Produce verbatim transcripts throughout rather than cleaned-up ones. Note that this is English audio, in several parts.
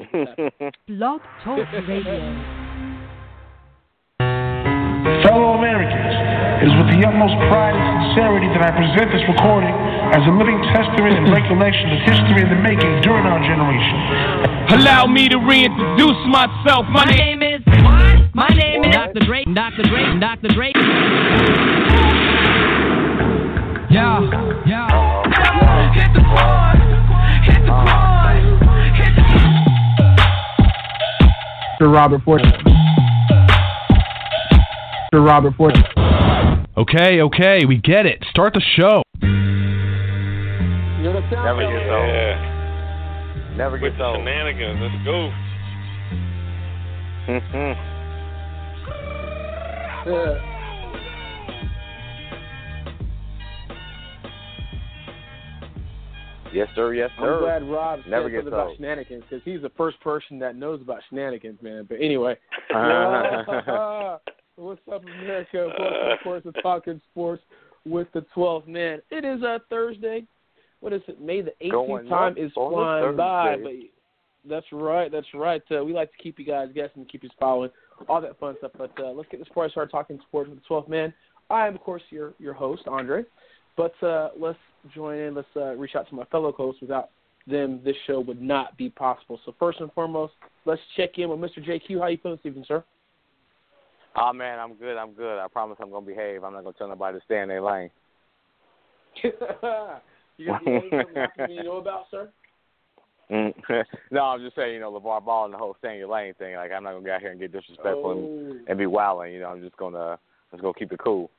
Blog Talk Radio. Fellow Americans, it is with the utmost pride and sincerity that I present this recording as a living testament and recollection of history in the making during our generation. Allow me to reintroduce myself. My, My name is what? My name is Doctor Dre. Doctor Dre. Doctor Dre. Yeah, yeah. Hit the quad. Hit the quad. Hit the Mister Robert Ford. Mister Robert Ford. Okay, okay, we get it. Start the show. You're the sound Never guy. gets old. Yeah. Never With gets the old. shenanigans, let's go. Yeah. Yes, sir. Yes, sir. I'm glad Rob said Never something gets about old. shenanigans because he's the first person that knows about shenanigans, man. But anyway, what's up, America? Welcome, of course, to Talking Sports with the twelfth man. It is a Thursday. What is it? May the eighteenth. Going Time up is on a flying by. But Thursday. that's right. That's right. Uh, we like to keep you guys guessing, keep you following, all that fun stuff. But uh, let's get this party started. Talking Sports with the twelfth man. I am, of course, your your host, Andre. But uh, let's join in. Let's uh, reach out to my fellow hosts. Without them, this show would not be possible. So first and foremost, let's check in with Mister J Q. How you feeling this evening, sir? Oh, man, I'm good. I'm good. I promise I'm going to behave. I'm not going to tell nobody to stay in their lane. you got anything something you know about, sir? Mm. No, I'm just saying, you know, LeVar Ball and the whole stay in your lane thing. Like, I'm not going to get out here and get disrespectful Oh. and, and be wilding. You know, I'm just going to just gonna keep it cool.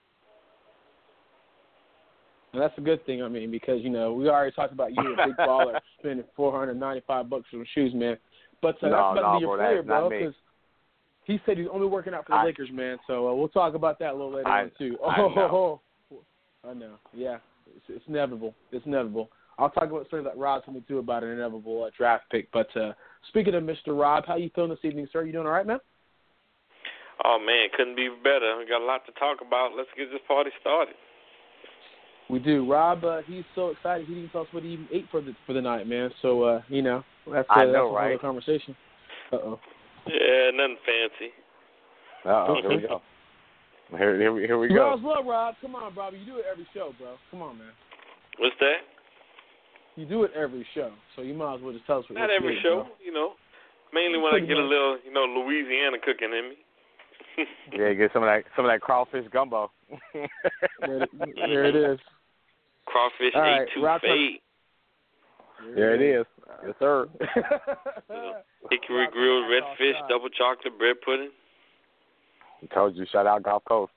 And that's a good thing, I mean, because, you know, we already talked about you, a big baller, spending four hundred ninety-five bucks for some shoes, man. But uh, No, that's about no, to be your bro, player, that's not bro, me. because he said he's only working out for the I- Lakers, man. So uh, we'll talk about that a little later I- on, too. I Oh, know. I know. Yeah, it's, it's inevitable. It's inevitable. I'll talk about something that Rob told me, too, about an inevitable uh, draft pick. But uh, speaking of Mister Rob, how you feeling this evening, sir? You doing all right, man? Oh, man, couldn't be better. We got a lot to talk about. Let's get this party started. We do. Rob, uh, he's so excited he didn't tell us what he even ate for the for the night, man. So, uh, you know, that's, uh, I that's know, a right? whole conversation. Uh-oh. Yeah, nothing fancy. Uh-oh, here we go. Here, here, we- here we go. Well, well, Rob, come on, Rob. You do it every show, bro. Come on, man. What's that? You do it every show, so you might as well just tell us what Not you every ate, show, bro. you know. Mainly when I Pretty get a much. little, you know, Louisiana cooking in me. Yeah, get some of that some of that crawfish gumbo. There, there it is. Crawfish All right, eight two Rob, eight. There it is. Yes, sir. Hickory Rob, grilled Rob, redfish, outside. double chocolate bread pudding. I told you, shout out Gulf Coast.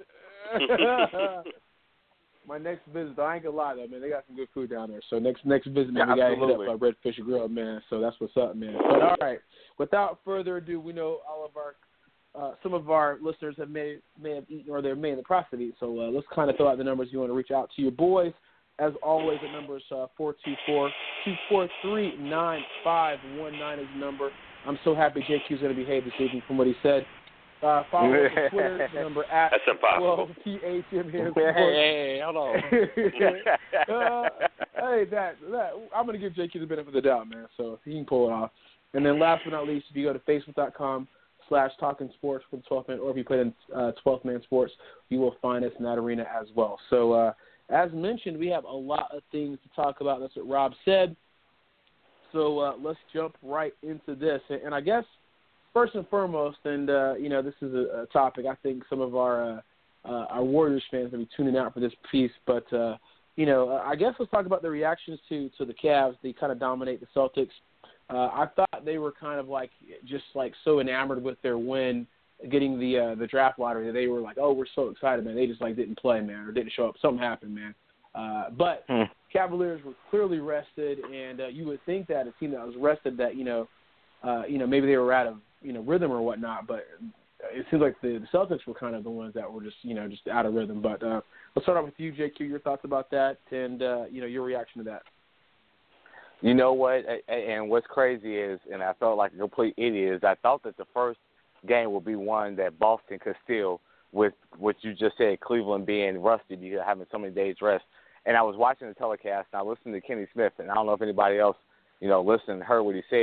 My next visit, I ain't gonna lie though, man. They got some good food down there. So next next visit, man, we gotta hit Absolutely. up uh, Redfish Grill, man. So that's what's up, man. But all right, without further ado, we know all of our uh, some of our listeners have may may have eaten or they're may in the process of eating. So uh, let's kind of throw out the numbers. You want to reach out to your boys. As always, the number is uh, four two four, two four three, nine five one nine is the number. I'm so happy J Q's going to behave this evening from what he said. Uh, follow us on Twitter, the number at That's impossible. twelve T H M here. Hey, hey, hold on. uh, hey, that, that I'm going to give J Q the benefit of the doubt, man, so he can pull it off. And then last but not least, if you go to facebook.com slash talking sports for the twelfth man, or if you put in uh, twelfth man sports, you will find us in that arena as well. So uh, as mentioned, we have a lot of things to talk about. That's what Rob said. So uh, let's jump right into this. And, and I guess first and foremost, and, uh, you know, this is a, a topic I think some of our uh, uh, our Warriors fans will be tuning out for this piece. But, uh, you know, I guess let's talk about the reactions to, to the Cavs. They kind of dominate the Celtics. Uh, I thought they were kind of like just like so enamored with their win, getting the uh, the draft lottery, that they were like, oh, we're so excited, man. They just like didn't play, man, or didn't show up. Something happened, man. Uh, but Hmm. Cavaliers were clearly rested, and uh, you would think that a team that was rested, that you know, uh, you know, maybe they were out of you know rhythm or whatnot. But it seems like the, the Celtics were kind of the ones that were just you know just out of rhythm. But uh, let's start off with you, J Q. Your thoughts about that, and uh, you know your reaction to that. You know what? A- a- And what's crazy is, and I felt like a complete idiot, is I thought that the first game would be one that Boston could steal, with what you just said, Cleveland being rusty because of having so many days rest. And I was watching the telecast, and I listened to Kenny Smith, and I don't know if anybody else, you know, listened and heard what he said,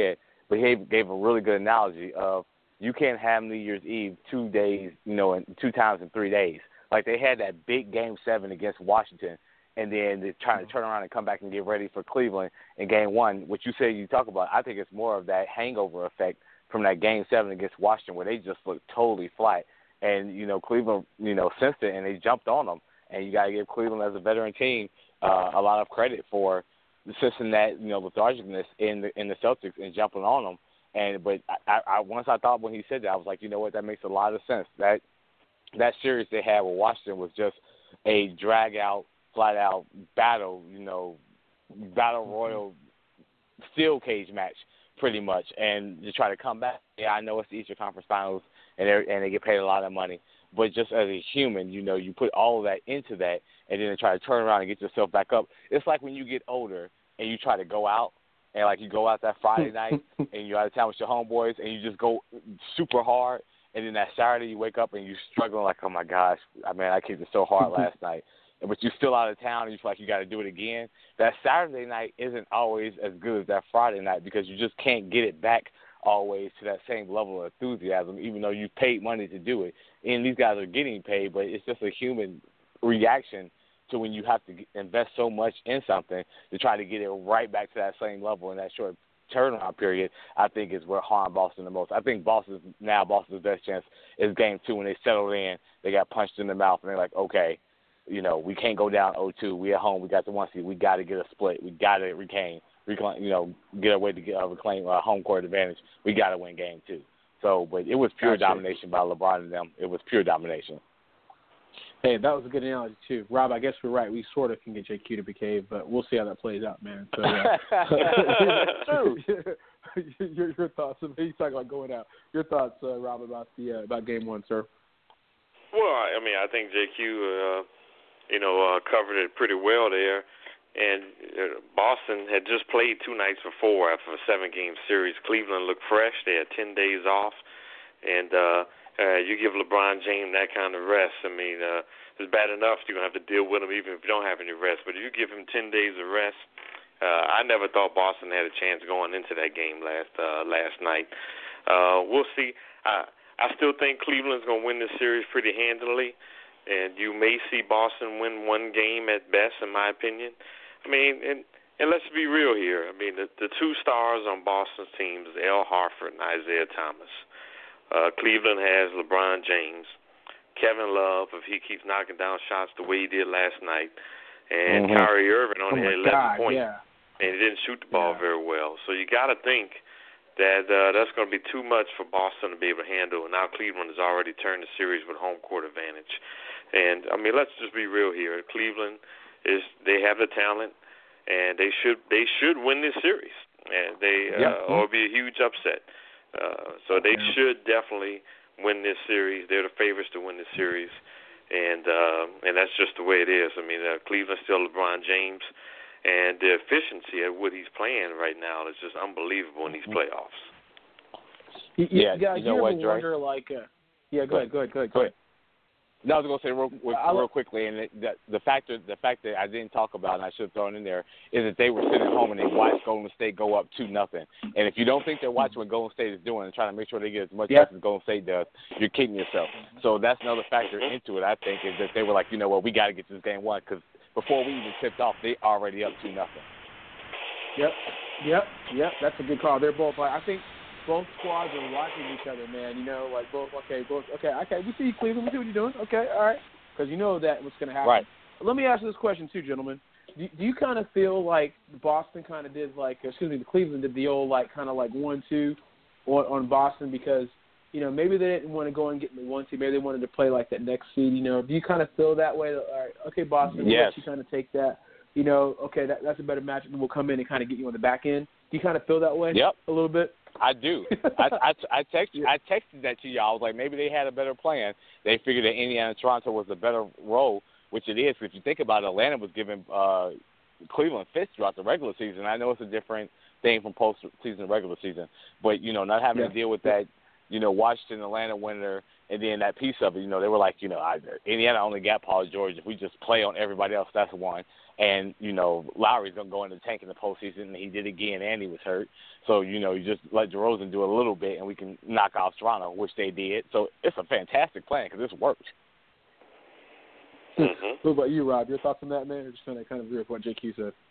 but he gave a really good analogy of you can't have New Year's Eve two days, you know, in, two times in three days. Like they had that big Game Seven against Washington, and then they're trying to turn around and come back and get ready for Cleveland in Game One. What you say you talk about, I think it's more of that hangover effect from that Game Seven against Washington, where they just looked totally flat. And you know, Cleveland, you know, sensed it and they jumped on them. And you got to give Cleveland as a veteran team uh, a lot of credit for sensing that, you know, lethargicness in the in the Celtics and jumping on them. And but I, I once I thought when he said that, I was like, you know what, that makes a lot of sense. That that series they had with Washington was just a drag out, flat out battle, you know, battle royal steel cage match pretty much. And to try to come back, yeah, I know it's the Eastern Conference Finals and and they get paid a lot of money. But just as a human, you know, you put all of that into that and then try to turn around and get yourself back up. It's like when you get older and you try to go out. And, like, you go out that Friday night and you're out of town with your homeboys and you just go super hard. And then that Saturday you wake up and you're struggling like, oh, my gosh, I mean, I kicked it so hard last night. But you're still out of town and you feel like you got to do it again. That Saturday night isn't always as good as that Friday night because you just can't get it back always to that same level of enthusiasm, even though you paid money to do it. And these guys are getting paid, but it's just a human reaction to when you have to invest so much in something to try to get it right back to that same level in that short turnaround period, I think is what harmed Boston the most. I think Boston's now Boston's best chance is game two when they settled in, they got punched in the mouth, and they're like, okay, you know, we can't go down oh two. We at home. We got the one seed. We got to get a split. We got to regain, reclaim, you know, get our way to get, uh, reclaim uh, home court advantage. We got to win game two. So, but it was pure gotcha. domination by LeBron and them. It was pure domination. Hey, that was a good analogy, too. Rob, I guess we're right. We sort of can get J Q to behave, but we'll see how that plays out, man. So, yeah. your, your thoughts, he's talking about going out. Your thoughts, uh, Rob, about the uh, about game one, sir? Well, I mean, I think J Q, uh, you know, uh, covered it pretty well there. And uh, Boston had just played two nights before after a seven-game series. Cleveland looked fresh. They had ten days off. And, uh, Uh, you give LeBron James that kind of rest. I mean, uh, it's bad enough you're going to have to deal with him even if you don't have any rest. But if you give him ten days of rest, uh, I never thought Boston had a chance going into that game last uh, last night. Uh, we'll see. I, I still think Cleveland's going to win this series pretty handily, and you may see Boston win one game at best, in my opinion. I mean, and, and let's be real here. I mean, the, the two stars on Boston's teams is Al Horford and Isaiah Thomas. Uh, Cleveland has LeBron James, Kevin Love, if he keeps knocking down shots the way he did last night, and mm-hmm. Kyrie Irving only oh had eleven God, points, yeah. and he didn't shoot the ball yeah. very well. So you got to think that uh, that's going to be too much for Boston to be able to handle. And now Cleveland has already turned the series with home court advantage. And I mean, let's just be real here. Cleveland is they have the talent, and they should they should win this series, and they yeah. uh, or it'll be a huge upset. Uh, so they yeah. should definitely win this series. They're the favorites to win this series, and uh, and that's just the way it is. I mean, uh, Cleveland's still LeBron James, and the efficiency at what he's playing right now is just unbelievable in these playoffs. You, yeah, guys, you know you what, ever Dre? wonder, like, uh, yeah, go, go ahead, go ahead, go ahead, go ahead. No, I was going to say real, real, real quickly, and it, the, the factor, the fact that I didn't talk about, and I should have thrown in there, is that they were sitting at home and they watched Golden State go up two nothing. And if you don't think they're watching what Golden State is doing and trying to make sure they get as much yep. as Golden State does, you're kidding yourself. So that's another factor into it. I think is that they were like, you know what, we got to get this game won because before we even tipped off, they already up two nothing. Yep, yep, yep. That's a good call. They're both like I think. Both squads are watching each other, man. You know, like both. Okay, both. Okay, okay. We see you, Cleveland. We see what you're doing. Okay, all right. Because you know that what's going to happen. Right. Let me ask you this question too, gentlemen. Do, do you kind of feel like Boston kind of did like, excuse me, the Cleveland did the old like kind of like one two on, on Boston because you know maybe they didn't want to go and get in the one seed, maybe they wanted to play like that next seed. You know, do you kind of feel that way? All right, okay, Boston, we'll yes. let you kind of take that. You know, okay, that, that's a better matchup. We'll come in and kind of get you on the back end. Do you kind of feel that way? Yep. A little bit. I do. I, I, I, texted, I texted that to y'all. I was like, maybe they had a better plan. They figured that Indiana Toronto was a better role, which it is. If you think about it, Atlanta was giving uh, Cleveland fits throughout the regular season. I know it's a different thing from postseason to regular season. But, you know, not having yeah. to deal with that you know, Washington, Atlanta winner, and then that piece of it, you know, they were like, you know, I, Indiana only got Paul George. If we just play on everybody else, that's one. And, you know, Lowry's going to go in the tank in the postseason, and he did again, and he was hurt. So, you know, you just let DeRozan do a little bit, and we can knock off Toronto, which they did. So it's a fantastic plan because this worked. Mm-hmm. What about you, Rob? Your thoughts on that, man? Or just kind of kind of agree with what J Q said?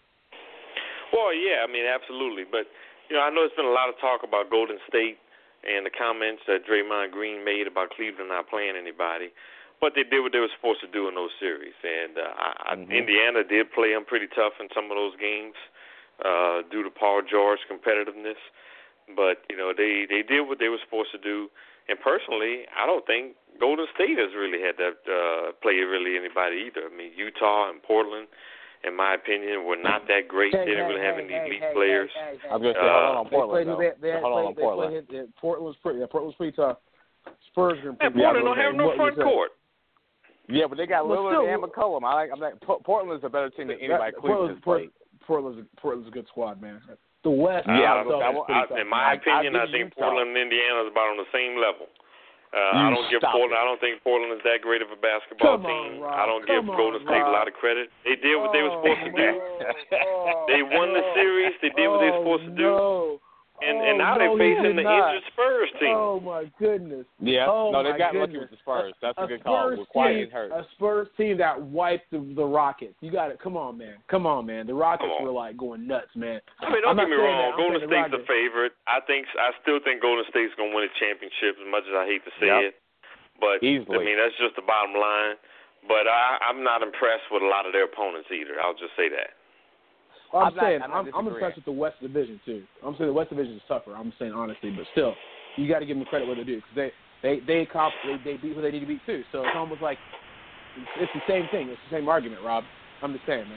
Well, yeah, I mean, absolutely. But, you know, I know there's been a lot of talk about Golden State and the comments that Draymond Green made about Cleveland not playing anybody. But they did what they were supposed to do in those series. And uh, I, mm-hmm. Indiana did play them pretty tough in some of those games uh, due to Paul George's competitiveness. But, you know, they, they did what they were supposed to do. And personally, I don't think Golden State has really had that uh, play really anybody either. I mean, Utah and Portland, in my opinion, were not that great. Hey, they didn't hey, really have hey, any hey, elite hey, players. Hey, hey, hey. I was going to say, hold on on Portland, they though. played, they, they hold on on they Portland. Played, they, Portland was pretty. Yeah, Portland was pretty tough. Spurs are Yeah, Portland don't have no front court. Yeah, but they got Well, Lillard still, and McCollum. I like. I'm like. Portland is a better team than anybody. That, Cleveland has played. Portland's, Portland's a good squad, man. The West, Yeah, itself I, is I, pretty I, tough. In my I, opinion, I, I think Utah. Portland and Indiana is about on the same level. Uh, I You don't give stop Portland. it. I don't think Portland is that great of a basketball Come on, team. Rob. I don't Come give Golden on, State Rob. a lot of credit. They did what they were Oh, supposed to do. oh, They won the no. series. They did what they were Oh, supposed to do. no. And oh, and now no, they're he facing did the not. injured Spurs team. Oh my goodness. Yeah, Oh, no, they my got goodness. lucky with the Spurs. That's a, a good call. Spurs With Quiet team, and hurt. A Spurs team that wiped the, the Rockets. You got it. Come on, man. Come on, man. The Rockets Come on. were like going nuts, man. I mean, don't I'm get not me saying wrong. that. I'm Golden saying the State's a Rockets. favorite. I think I still think Golden State's gonna win a championship. As much as I hate to say Yep. it, but Easily. I mean that's just the bottom line. But I, I'm not impressed with a lot of their opponents either. I'll just say that. Well, I'm, I'm not- saying I'm not I'm, I'm impressed with the West Division too. I'm saying the West Division is tougher. I'm saying honestly, but still, you got to give them credit where they do because they they they, comp, they they beat who they need to beat too. So it's almost like it's, it's the same thing. It's the same argument, Rob. I'm just saying, man.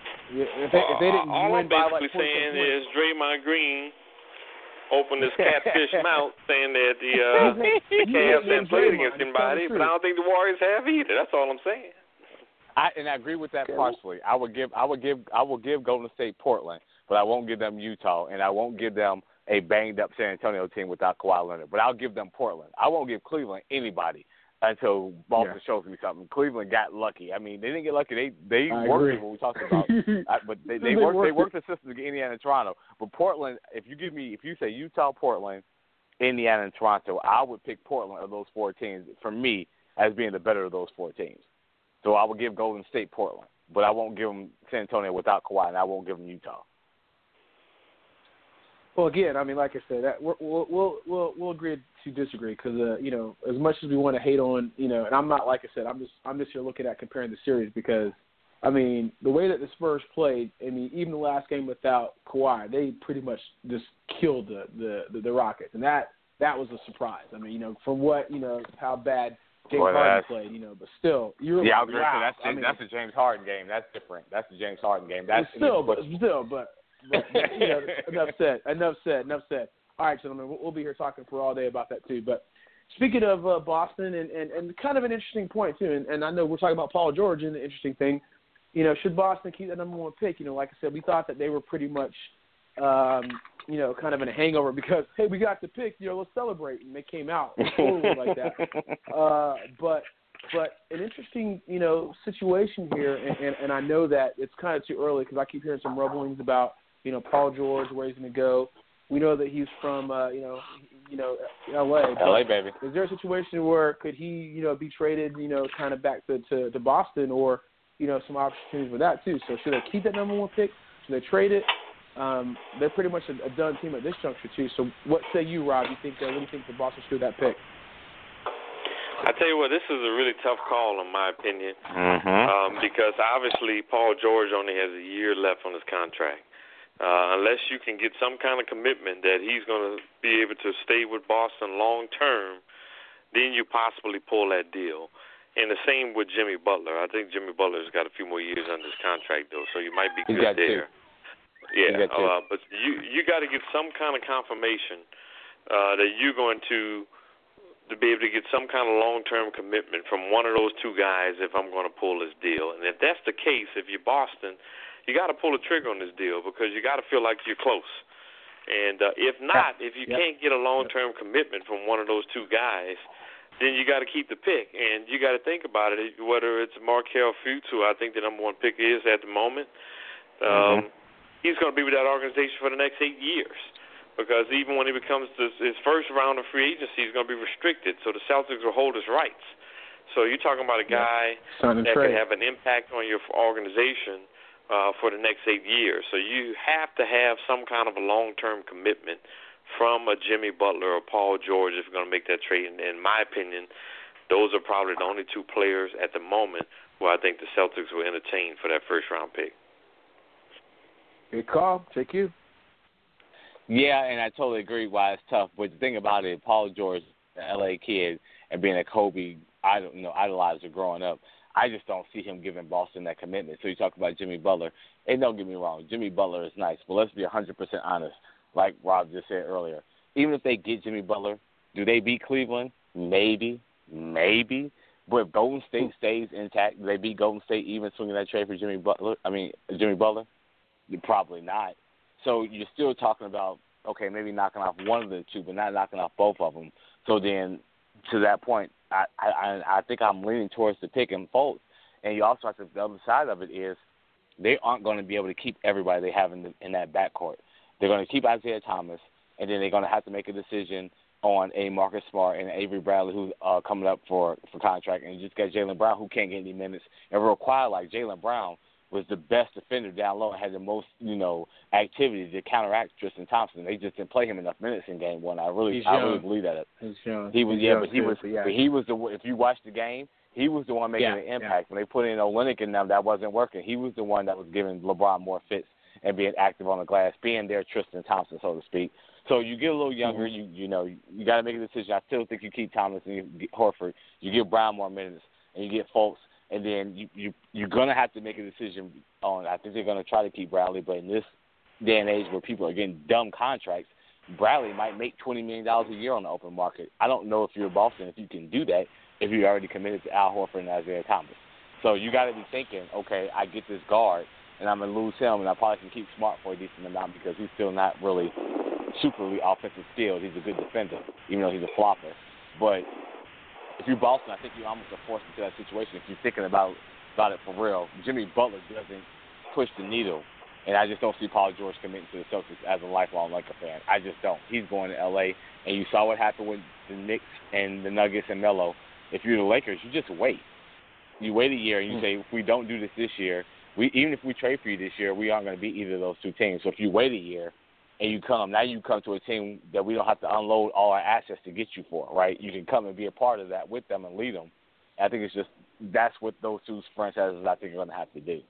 If they, if they didn't All win I'm by basically like forty saying points, is Draymond Green opened his catfish mouth saying that the uh, the Cavs hadn't played against anybody, but I don't think the Warriors have either. That's all I'm saying. I, and I agree with that partially. I would give, I would give, I will give Golden State Portland, but I won't give them Utah, and I won't give them a banged up San Antonio team without Kawhi Leonard. But I'll give them Portland. I won't give Cleveland anybody until Boston Yeah. shows me something. Cleveland got lucky. I mean, they didn't get lucky. They they I worked agree. it when we talked about, I, but they they, They worked they worked worked the system to get Indiana and Toronto. But Portland, if you give me, if you say Utah, Portland, Indiana, and Toronto, I would pick Portland of those four teams for me as being the better of those four teams. So I would give Golden State Portland, but I won't give them San Antonio without Kawhi, and I won't give them Utah. well, again, I mean, like I said, that we'll we'll we'll we'll agree to disagree because uh, you know, as much as we want to hate on, you know, and I'm not like I said, I'm just I'm just here looking at comparing the series because, I mean, the way that the Spurs played, I mean, even the last game without Kawhi, they pretty much just killed the the the, the Rockets, and that that was a surprise. I mean, you know, from what you know, how bad James Boy, Harden that's- played, you know, but still, you're Yeah, I like, was going to wow. say, that's, I mean, that's the James Harden game. That's different. That's the James Harden game. That's still, but but, still, but, but you know, enough said. Enough said. Enough said. All right, gentlemen, we'll, we'll be here talking for all day about that too. But speaking of uh, Boston, and, and, and kind of an interesting point too, and, and I know we're talking about Paul George, and the interesting thing, you know, should Boston keep that number one pick? You know, like I said, we thought that they were pretty much, um, you know, kind of in a hangover because hey, we got the pick, you know, let's celebrate, and they came out totally like that. Uh, but. But an interesting, you know, situation here, and, and, and I know that it's kind of too early because I keep hearing some rumblings about, you know, Paul George, where he's going to go. We know that he's from, uh, you know, you know, L A. L A, baby. Is there a situation where could he, you know, be traded, you know, kind of back to, to, to Boston, or, you know, some opportunities with that too? So should they keep that number one pick? Should they trade it? Um, they're pretty much a, a done team at this juncture too. So what say you, Rob? You think uh, what do you think the Boston should do that pick? I tell you what, this is a really tough call in my opinion, Mm-hmm. um, because obviously Paul George only has a year left on his contract. Uh, unless you can get some kind of commitment that he's going to be able to stay with Boston long term, then you possibly pull that deal. And the same with Jimmy Butler. I think Jimmy Butler's got a few more years on his contract though, so you might be He's good got there. two. Yeah, He's got two. uh, but you you got to get some kind of confirmation uh, that you're going to. to be able to get some kind of long-term commitment from one of those two guys if I'm going to pull this deal. And if that's the case, if you're Boston, you got to pull the trigger on this deal because you got to feel like you're close. And uh, if not, if you Yep. can't get a long-term commitment from one of those two guys, then you got to keep the pick. And you got to think about it, whether it's Markelle Fultz, who I think the number one pick is at the moment, um, mm-hmm. he's going to be with that organization for the next eight years. Because even when he becomes this, his first round of free agency, he's going to be restricted. So the Celtics will hold his rights. So you're talking about a guy yeah. that could have an impact on your organization Uh, for the next eight years. So you have to have some kind of a long-term commitment from a Jimmy Butler or Paul George if you're going to make that trade. And in my opinion, those are probably the only two players at the moment who I think the Celtics will entertain for that first-round pick. Good call. J Q. Yeah, and I totally agree why it's tough. But the thing about it, Paul George, the L A kid, and being a Kobe, I don't you know, idolizer growing up, I just don't see him giving Boston that commitment. So you talk about Jimmy Butler. And don't get me wrong, Jimmy Butler is nice. But let's be one hundred percent honest, like Rob just said earlier. Even if they get Jimmy Butler, do they beat Cleveland? Maybe. Maybe. But if Golden State stays intact, do they beat Golden State even swinging that trade for Jimmy Butler? I mean, Jimmy Butler? Probably not. So you're still talking about, okay, maybe knocking off one of the two, but not knocking off both of them. So then, to that point, I, I I think I'm leaning towards the pick and Fultz. And you also have to, the other side of it is they aren't going to be able to keep everybody they have in, the, in that backcourt. They're going to keep Isaiah Thomas, and then they're going to have to make a decision on a Marcus Smart and Avery Bradley who's uh, coming up for, for contract. And you just got Jaylen Brown who can't get any minutes. And require like Jaylen Brown was the best defender down low and had the most, you know, activity to counteract Tristan Thompson. They just didn't play him enough minutes in game one. I really, He's I young. really believe that. He's young. He was, He's yeah, young but he too, was, but yeah. but he was the. If you watch the game, he was the one making yeah, an impact. Yeah. When they put in Olynyk and them, that wasn't working. He was the one that was giving LeBron more fits and being active on the glass, being their Tristan Thompson, so to speak. So you get a little younger. Mm-hmm. You you know you got to make a decision. I still think you keep Thomas and you get Horford. You give Brown more minutes and you get Fultz. And then you, you, you're going to have to make a decision on, I think they're going to try to keep Bradley, but in this day and age where people are getting dumb contracts, Bradley might make twenty million dollars a year on the open market. I don't know if you're Boston, if you can do that, if you're already committed to Al Horford and Isaiah Thomas. So you got to be thinking, okay, I get this guard, and I'm going to lose him, and I probably can keep Smart for a decent amount because he's still not really superly offensive skilled. He's a good defender, even though he's a flopper. But if you're Boston, I think you almost are forced into that situation if you're thinking about about it for real. Jimmy Butler doesn't push the needle, and I just don't see Paul George committing to the Celtics as a lifelong Laker fan. I just don't. He's going to L A, and you saw what happened with the Knicks and the Nuggets and Melo. If you're the Lakers, you just wait. You wait a year, and you say, if we don't do this this year, we even if we trade for you this year, we aren't going to beat either of those two teams. So if you wait a year, and you come, now you come to a team that we don't have to unload all our assets to get you for, right? You can come and be a part of that with them and lead them. And I think it's just that's what those two franchises I think are going to have to do.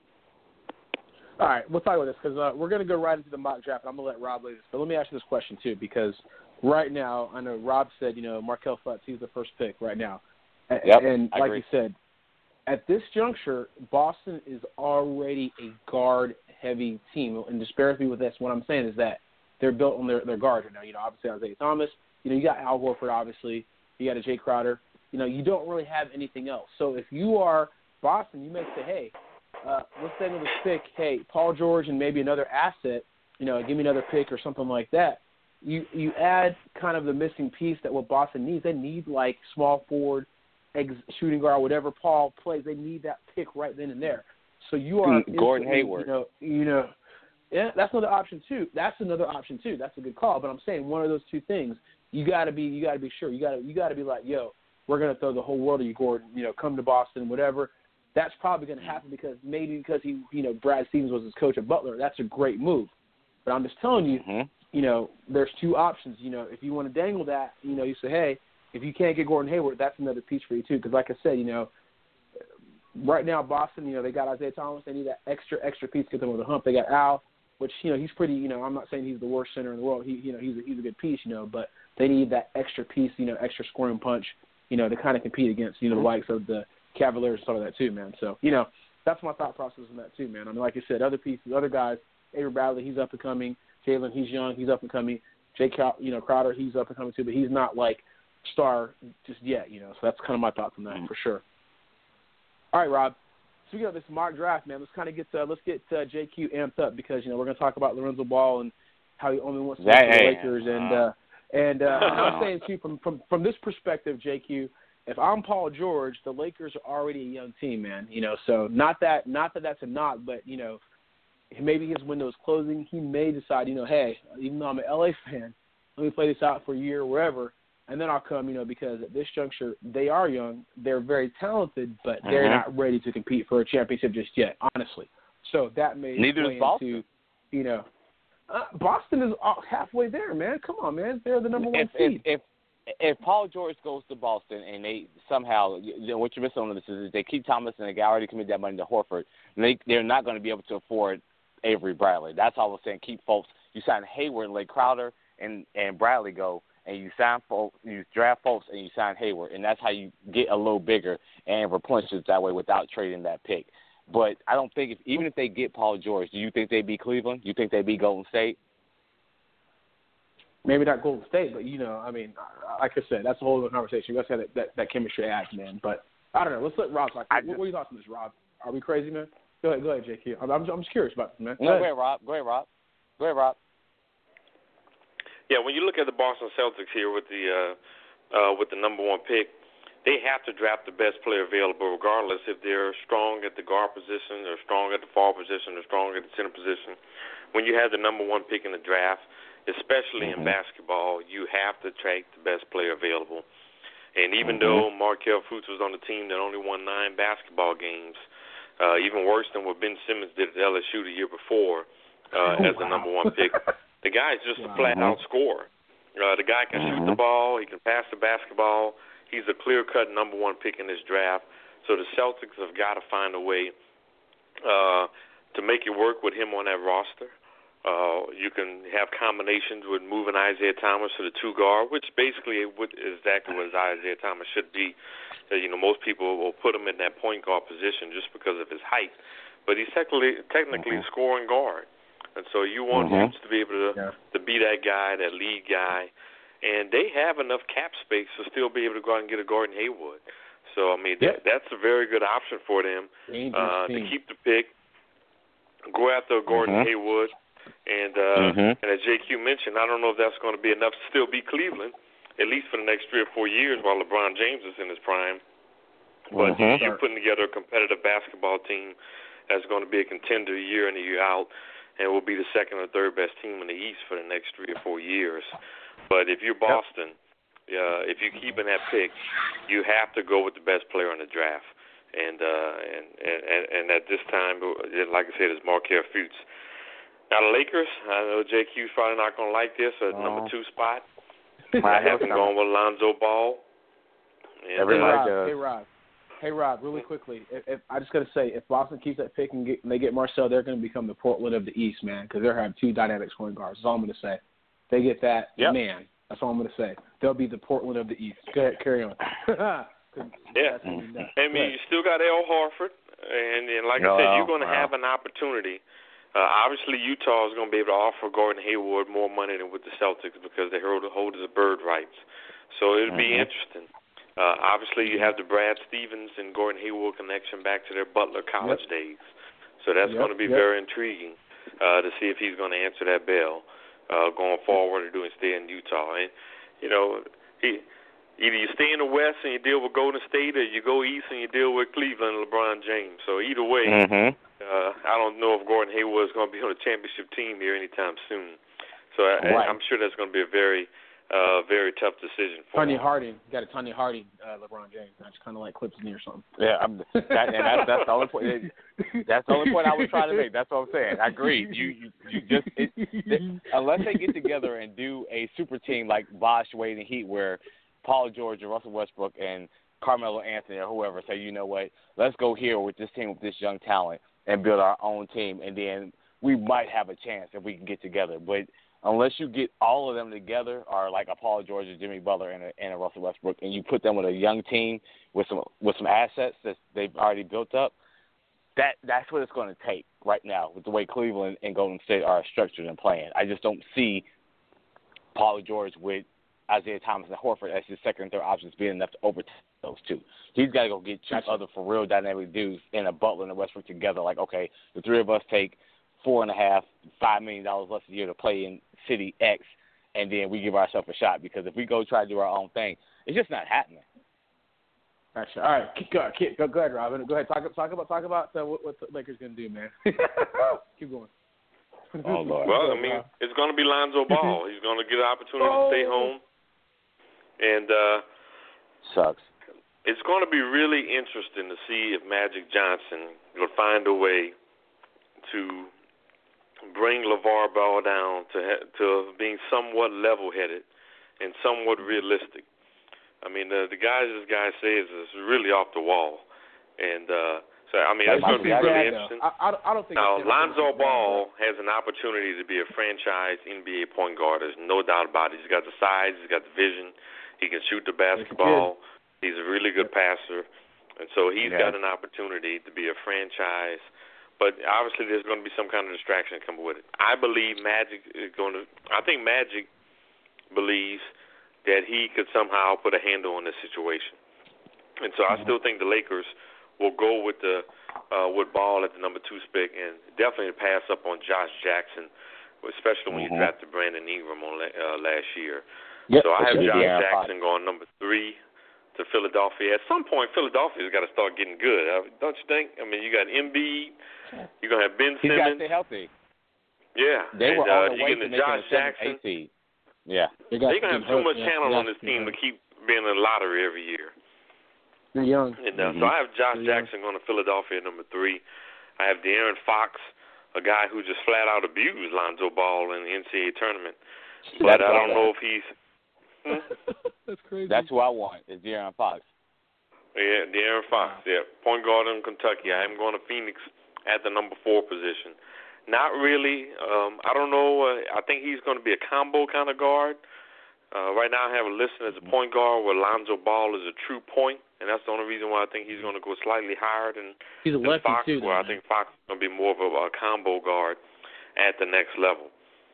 All right, we'll talk about this because uh, we're going to go right into the mock draft. I'm going to let Rob lead this. But let me ask you this question, too, because right now, I know Rob said, you know, Markelle Fultz, he's the first pick right now. And, yep, and I like agree. you said, at this juncture, Boston is already a guard-heavy team. And just bear with me with this. What I'm saying is that they're built on their, their guards right now. You know, obviously Isaiah Thomas. You know, you got Al Horford, obviously. You got a Jay Crowder. You know, you don't really have anything else. So if you are Boston, you may say, hey, uh, let's say with this pick, hey, Paul George and maybe another asset, you know, give me another pick or something like that. You you add kind of the missing piece that what Boston needs. They need, like, small forward, ex- shooting guard, whatever Paul plays. They need that pick right then and there. So you are Gordon Hayward. You know, you know, yeah, that's another option too. That's another option too. That's a good call. But I'm saying one of those two things, you gotta be, you gotta be sure. You gotta, you gotta be like, yo, we're gonna throw the whole world at you, Gordon. You know, come to Boston, whatever. That's probably gonna happen because maybe because he, you know, Brad Stevens was his coach at Butler. That's a great move. But I'm just telling you, mm-hmm. you know, there's two options. You know, if you want to dangle that, you know, you say, hey, if you can't get Gordon Hayward, that's another piece for you too. Because like I said, you know, right now Boston, you know, they got Isaiah Thomas. They need that extra, extra piece to get them over the hump. They got Al, which, you know, he's pretty, you know, I'm not saying he's the worst center in the world. He, you know, he's a, he's a good piece, you know, but they need that extra piece, you know, extra scoring punch, you know, to kind of compete against, you know, the likes of the Cavaliers and stuff like that too, man. So, you know, that's my thought process on that too, man. I mean, like you said, other pieces, other guys, Avery Bradley, he's up and coming. Jalen, he's young, he's up and coming. Jay, Cow- you know, Crowder, he's up and coming too, but he's not like star just yet, you know. So that's kind of my thoughts on that mm-hmm. for sure. All right, Rob. Speaking of this mock draft, man, let's kind of get uh, let's get uh, J Q amped up because you know we're going to talk about Lorenzo Ball and how he only wants to that, play for the hey. Lakers, and uh, and, uh, and I'm saying too from, from from this perspective, J Q. If I'm Paul George, the Lakers are already a young team, man. You know, so not that not that that's a knock, but you know, maybe his window's closing. He may decide, you know, hey, even though I'm an L A fan, let me play this out for a year or wherever, and then I'll come, you know, because at this juncture, they are young. They're very talented, but they're mm-hmm. not ready to compete for a championship just yet, honestly. So that may Neither play is Boston. into, you know, uh, Boston is halfway there, man. Come on, man. They're the number one if, seed. If, if, if Paul George goes to Boston and they somehow, you know, what you're missing on this is they keep Thomas and the guy already committed that money to Horford, and they, they're not going to be able to afford Avery Bradley. That's all I was saying. Keep folks. You sign Hayward and let Crowder and, and Bradley go, and you sign folks, you draft folks, and you sign Hayward, and that's how you get a little bigger and replenish it that way without trading that pick. But I don't think if even if they get Paul George, do you think they beat Cleveland? Do you think they beat Golden State? Maybe not Golden State, but you know, I mean, like I said, that's a whole other conversation. Let's have that, that, that chemistry act, man. But I don't know. Let's let Rob talk. What, what are your thoughts on this, Rob? Are we crazy, man? Go ahead, go ahead, J Q. I'm, I'm, I'm just curious about this, man. Go No, ahead. go ahead, Rob. Go ahead, Rob. Go ahead, Rob. Yeah, when you look at the Boston Celtics here with the uh, uh, with the number one pick, they have to draft the best player available, regardless if they're strong at the guard position, or strong at the forward position, or strong at the center position. When you have the number one pick in the draft, especially mm-hmm. in basketball, you have to take the best player available. And even mm-hmm. though Markelle Fultz was on the team that only won nine basketball games, uh, even worse than what Ben Simmons did at L S U the year before uh, oh, as wow. the number one pick, the guy is just wow. a flat-out scorer. Uh, the guy can mm-hmm. shoot the ball. He can pass the basketball. He's a clear-cut number one pick in this draft. So the Celtics have got to find a way uh, to make it work with him on that roster. Uh, you can have combinations with moving Isaiah Thomas to the two guard, which basically is exactly what Isaiah Thomas should be. Uh, you know, most people will put him in that point guard position just because of his height, but he's technically technically mm-hmm. a scoring guard, and so you want mm-hmm. him to be able to yeah. to be that guy, that lead guy, and they have enough cap space to still be able to go out and get a Gordon Hayward. So I mean, yep. that, that's a very good option for them uh, to keep the pick, go after Gordon mm-hmm. Hayward. And uh, mm-hmm. and as J Q mentioned, I don't know if that's going to be enough to still beat Cleveland, at least for the next three or four years while LeBron James is in his prime. But mm-hmm. you're putting together a competitive basketball team that's going to be a contender year in and year out, and will be the second or third best team in the East for the next three or four years. But if you're Boston, uh, if you're keeping that pick, you have to go with the best player in the draft. And uh, and, and and at this time, like I said, it's Markelle Fultz. Now, the Lakers, I know J Q's probably not going to like this, at oh. number two spot. I I have been going with Lonzo Ball. And, Everybody uh, does. Hey, Rob. Hey, Rob, really quickly, if, if, I just got to say, if Boston keeps that pick and, get, and they get Marcel, they're going to become the Portland of the East, man, because they're having two dynamic scoring guards. That's all I'm going to say. If they get that, yep. man, that's all I'm going to say. They'll be the Portland of the East. Go ahead, carry on. yeah. I mean, you still got Al Horford, and, and like no, I said, you're going to wow. have an opportunity. Uh, obviously, Utah is going to be able to offer Gordon Hayward more money than with the Celtics because they hold, hold his bird rights. So it'll mm-hmm. be interesting. Uh, obviously, you have the Brad Stevens and Gordon Hayward connection back to their Butler college yep. days. So that's yep. going to be yep. very intriguing uh, to see if he's going to answer that bell uh, going forward or do he stay in Utah. And, you know, he either you stay in the West and you deal with Golden State or you go East and you deal with Cleveland and LeBron James. So either way, mm-hmm. uh, I don't know if Gordon Hayward is going to be on a championship team here anytime soon. So I, right. I'm sure that's going to be a very Uh, very tough decision for Tanya him. Harding. You got a Tanya Harding, uh, LeBron James. That's kind of like Clips in or something. Yeah, I'm, that, and that's, that's the only point. That's the only point I was trying to make. That's what I'm saying. I agree. You, you, you just it, it, unless they get together and do a super team like Bosh, Wade, and Heat, where Paul George and Russell Westbrook and Carmelo Anthony or whoever say, you know what, let's go here with this team with this young talent and build our own team, and then we might have a chance if we can get together. But unless you get all of them together, or like a Paul George, or Jimmy Butler, and a, and a Russell Westbrook, and you put them with a young team with some with some assets that they've already built up, that that's what it's going to take right now with the way Cleveland and Golden State are structured and playing. I just don't see Paul George with Isaiah Thomas and Horford as his second and third options being enough to overtake those two. He's got to go get two gotcha. other for real dynamic dudes and a Butler and a Westbrook together. Like, okay, the three of us take four and a half, five million dollars less a year to play in city X, and then we give ourselves a shot. Because if we go try to do our own thing, it's just not happening. Gotcha. All right, keep going. Keep, go, go ahead, Robin. Go ahead. Talk, talk about talk about uh, what, what the Lakers going to do, man. Keep going. Oh, Lord. Well, I mean, it's going to be Lonzo Ball. He's going to get an opportunity oh. to stay home. And uh, sucks. It's going to be really interesting to see if Magic Johnson will find a way to bring LeVar Ball down to to being somewhat level-headed and somewhat realistic. I mean, the, the guys this guy says is really off the wall. And uh, so, I mean, that's going to be really interesting. I, I don't think now, Lonzo Ball has an opportunity to be a franchise N B A point guard. There's no doubt about it. He's got the size. He's got the vision. He can shoot the basketball. He's a really good passer. And so he's yeah. got an opportunity to be a franchise. But obviously there's going to be some kind of distraction coming with it. I believe Magic is going to – I think Magic believes that he could somehow put a handle on this situation. And so I still think the Lakers will go with the uh, with Ball at the number two spot and definitely pass up on Josh Jackson, especially when mm-hmm. you drafted Brandon Ingram on uh, last year. Yep, so I have Josh yeah, Jackson going number three to Philadelphia. At some point, Philadelphia's got to start getting good, uh, don't you think? I mean, you got Embiid, you're going to have Ben He's Simmons. He's got to stay healthy. Yeah. They and, were uh, on the way to making Josh a Jackson. eight Yeah. They're going to have too much yeah, talent on this team hurt. to keep being in the lottery every year. They're young. And, uh, mm-hmm. So I have Josh They're Jackson young. going to Philadelphia at number three. I have De'Aaron Fox, a guy who just flat out abused Lonzo Ball in the N C A A tournament. But That's I don't know if he's hmm? That's crazy. That's who I want, is De'Aaron Fox. Yeah, De'Aaron Fox, yeah. Point guard in Kentucky. I am going to Phoenix at the number four position. Not really. Um, I don't know. Uh, I think he's going to be a combo kind of guard. Uh, right now I have a listing as a point guard where Lonzo Ball is a true point, and that's the only reason why I think he's going to go slightly higher than, he's a than lefty Fox, too, where though, I think Fox is going to be more of a, a combo guard at the next level.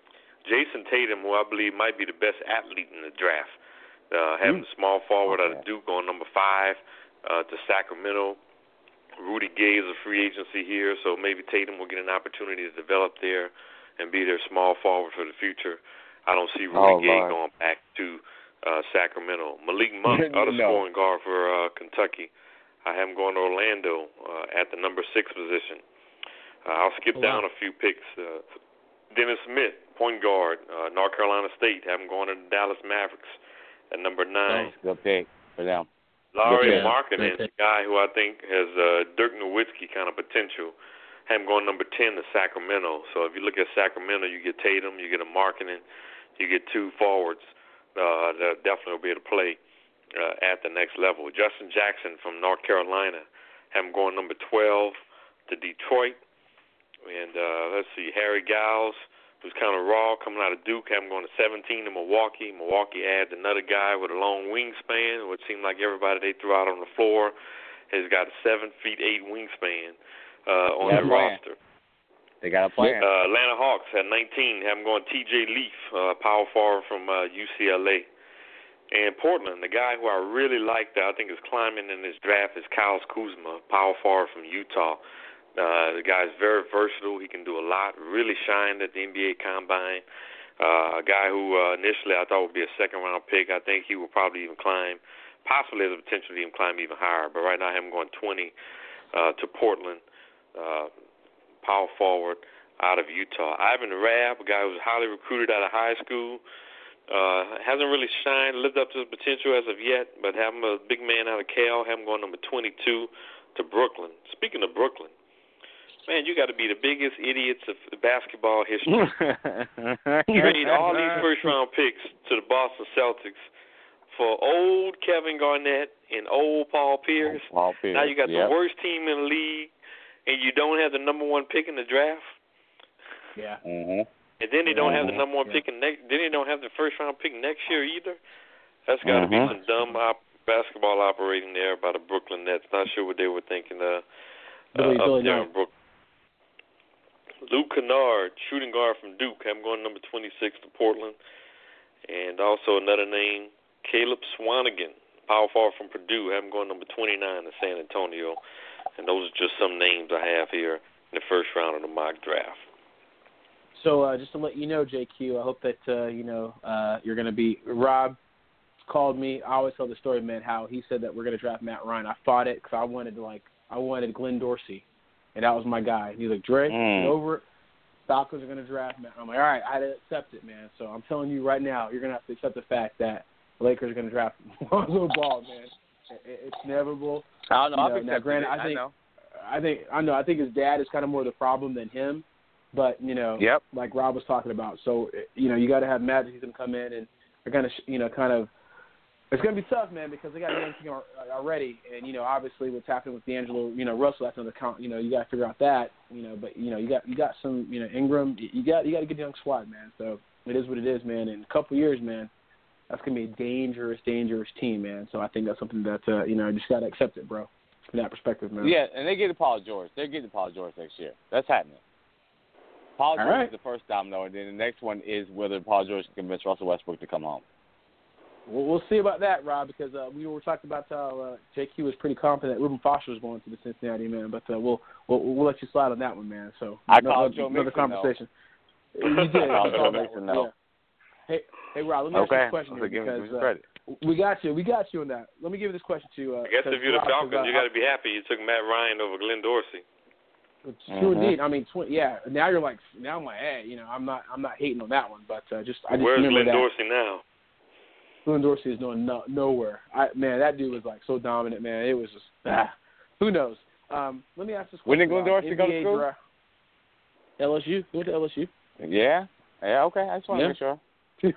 Jason Tatum, who I believe might be the best athlete in the draft, uh, having mm. a small forward out of Duke going number five uh, to Sacramento. Rudy Gay is a free agency here, so maybe Tatum will get an opportunity to develop there and be their small forward for the future. I don't see Rudy oh, Gay Lord. going back to uh, Sacramento. Malik Monk, other no. scoring guard for uh, Kentucky. I have him going to Orlando uh, at the number six position. Uh, I'll skip oh, down wow. a few picks. Uh, Dennis Smith, point guard, uh, North Carolina State. Have him going to the Dallas Mavericks at number nine. Nice. Good pick for them. Larry yeah, Markkinen, a guy who I think has uh, Dirk Nowitzki kind of potential. Have him going number ten to Sacramento. So if you look at Sacramento, you get Tatum, you get a Markkinen, you get two forwards uh, that definitely will be able to play uh, at the next level. Justin Jackson from North Carolina, have him going number twelve to Detroit. And uh, let's see, Harry Giles, who's kind of raw, coming out of Duke, have him going to seventeen to Milwaukee. Milwaukee adds another guy with a long wingspan. It would seem like everybody they threw out on the floor has got a seven feet eight wingspan uh, on their roster. They got a plan. Uh, Atlanta Hawks at nineteen, have them going T J Leaf, uh, power forward from uh, U C L A. And Portland, the guy who I really like that I think is climbing in this draft is Kyle Kuzma, power forward from Utah. Uh, the guy's very versatile. He can do a lot. Really shined at the N B A Combine. Uh, a guy who uh, initially I thought would be a second-round pick. I think he will probably even climb, possibly has the potential to even climb even higher. But right now I have him going twenty uh, to Portland. Uh, power forward out of Utah. Ivan Rabb, a guy who was highly recruited out of high school, uh, hasn't really shined, lived up to his potential as of yet, but have him a big man out of Cal, have him going number twenty-two to Brooklyn. Speaking of Brooklyn, man, you got to be the biggest idiots of basketball history. Trade all these first-round picks to the Boston Celtics for old Kevin Garnett and old Paul Pierce. Paul Pierce. Now you got yep. the worst team in the league, and you don't have the number one pick in the draft. Yeah. Mm-hmm. And then they don't mm-hmm. have the number one yeah. pick in next. Then they don't have the first round pick next year either. That's got to mm-hmm. be some dumb op- basketball operating there by the Brooklyn Nets. Not sure what they were thinking uh, uh, up there in Brooklyn. Luke Kennard, shooting guard from Duke, I'm going number twenty-six to Portland. And also another name, Caleb Swanigan, power forward from Purdue, I'm going number twenty-nine to San Antonio. And those are just some names I have here in the first round of the mock draft. So uh, just to let you know, J Q, I hope that uh, you know uh, you're going to be. Rob called me. I always tell the story, man, how he said that we're going to draft Matt Ryan. I fought it because I wanted to like I wanted Glenn Dorsey, and that was my guy. He's like, Dre, mm. get over it. Falcons are going to draft Matt. I'm like, all right, I had to accept it, man. So I'm telling you right now, you're going to have to accept the fact that the Lakers are going to draft Lonzo Ball, man. It, it's inevitable. I don't know. You I've know, accepted now, granted, it. I think I know. I think I know. I think his dad is kind of more the problem than him. But you know, yep. like Rob was talking about, so you know, you got to have Matt. He's going to come in and they're going to, you know, kind of. It's going to be tough, man, because they got a young team already, and you know, obviously, what's happening with D'Angelo, you know, Russell, that's another count. You know, you got to figure out that, you know, but you know, you got you got some, you know, Ingram, you got you got a good young squad, man. So it is what it is, man. In a couple of years, man, that's going to be a dangerous, dangerous team, man. So I think that's something that uh, you know, just got to accept it, bro. From that perspective, man. Yeah, and they get Paul George. They're getting Paul George next year. That's happening. Paul George right. is the first domino, and then the next one is whether Paul George can convince Russell Westbrook to come home. Well, we'll see about that, Rob, because uh, we were talking about how uh, J Q was pretty confident that Ruben Foster was going to the Cincinnati, man. But uh, we'll, we'll we'll let you slide on that one, man. So I another, called Joe another Mixon, conversation. Though. You did. I called You Joe called that Mixon, one. though. Yeah. Hey, hey, Rob, let me ask okay. you a question here give because me some uh, credit. we got you. We got you on that. Let me give you this question to. Uh, I guess if you're the Rob, Falcons, uh, you got to be happy you took Matt Ryan over Glenn Dorsey. It's Mm-hmm. true indeed. I mean, tw- yeah. Now you're like, now I'm like, hey, you know, I'm not, I'm not hating on that one, but uh, just, I just Where's remember Glenn that. Dorsey now? Glenn Dorsey is doing no, nowhere. I, man, that dude was like so dominant, man. It was just, ah, who knows? Um, let me ask this question. When did Glenn Dorsey N B A go to school? Draft. L S U. He went to L S U. Yeah. Yeah. Okay. I just want to Yeah. make sure.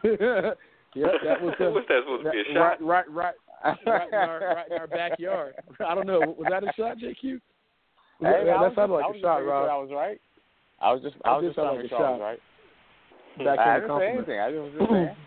yeah, that was. Uh, What's that supposed to be a that- shot? Right, right, right, right, in our, right in our backyard. I don't know. Was that a shot, J Q? Was Hey, that, I that was sounded just, I like was a just shot, making sure Rob. I was right. I was just, I was That just did sound trying like to a make sure I was shot. right. I Backhand didn't say compliment. anything. I was just saying.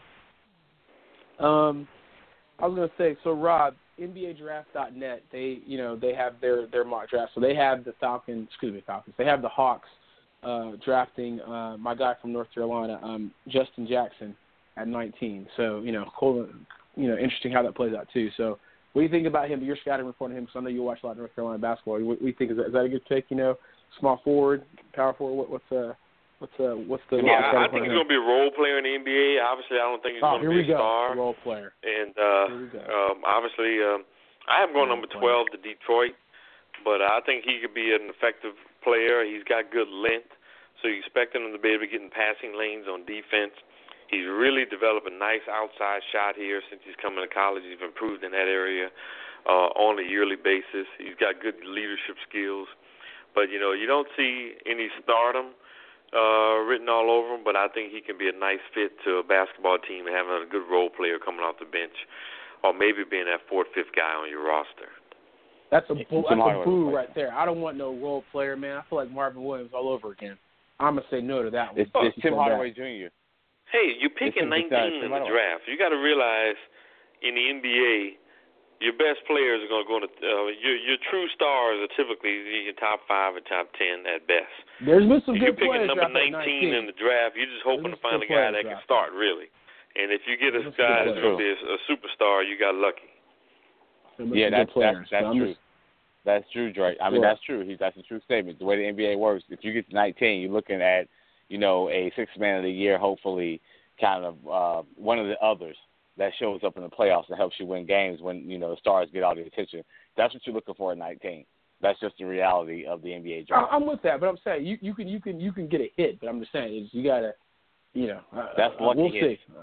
Um, I was gonna say, so Rob, N B A Draft dot net, they, you know, they have their, their mock draft. So they have the Falcons, excuse me, Falcons. They have the Hawks uh, drafting uh, my guy from North Carolina, um, Justin Jackson, at nineteen. So you know, cool, you know, interesting how that plays out too. So what do you think about him? Your scouting report on him, because I know you watch a lot of North Carolina basketball. What do you think? Is that, is that a good pick? You know, small forward, power forward. What, what's uh, what's uh, what's the? Yeah, I, I think he's going to be a role player in the N B A. Obviously, I don't think he's Oh, going to here be we a go. star. Role player. And uh, Here we go. um, obviously, um, I have him going number twelve to Detroit, but I think he could be an effective player. He's got good length, so you expect him to be able to get in passing lanes on defense. He's really developed a nice outside shot here since he's come into college. He's improved in that area uh, on a yearly basis. He's got good leadership skills. But, you know, you don't see any stardom uh, written all over him, but I think he can be a nice fit to a basketball team and having a good role player coming off the bench, or maybe being that fourth, fifth guy on your roster. That's a boo, that's a boo player. right there. I don't want no role player, man. I feel like Marvin Williams all over again. I'm gonna say no to that one. It's, it's Tim That. Hardaway Junior Hey, you're picking It's- it's, uh, nineteen in the Tim draft. You got to realize in the N B A, your best players are going to go into uh, your your true stars are typically your top five or top ten at best. There's been some If you're good picking players number drafted at nineteen in the draft, you're just hoping There's to find some a guy good that can players start really. And if you get a There's some guy good that's going to be a, a superstar, you got lucky. There's Yeah, some that's good players. that's, that's So I'm true. just- That's true, Drake. I mean, Yeah. that's true. He's that's a true statement. The way the N B A works, if you get to nineteen, you're looking at, you know, a sixth man of the year, hopefully, kind of uh, one of the others that shows up in the playoffs and helps you win games when, you know, the stars get all the attention. That's what you're looking for at nineteen. That's just the reality of the N B A draft. I- I'm with that, but I'm saying you, you can you can you can get a hit, but I'm just saying is you gotta, you know, uh, That's uh, lucky we'll hits. see.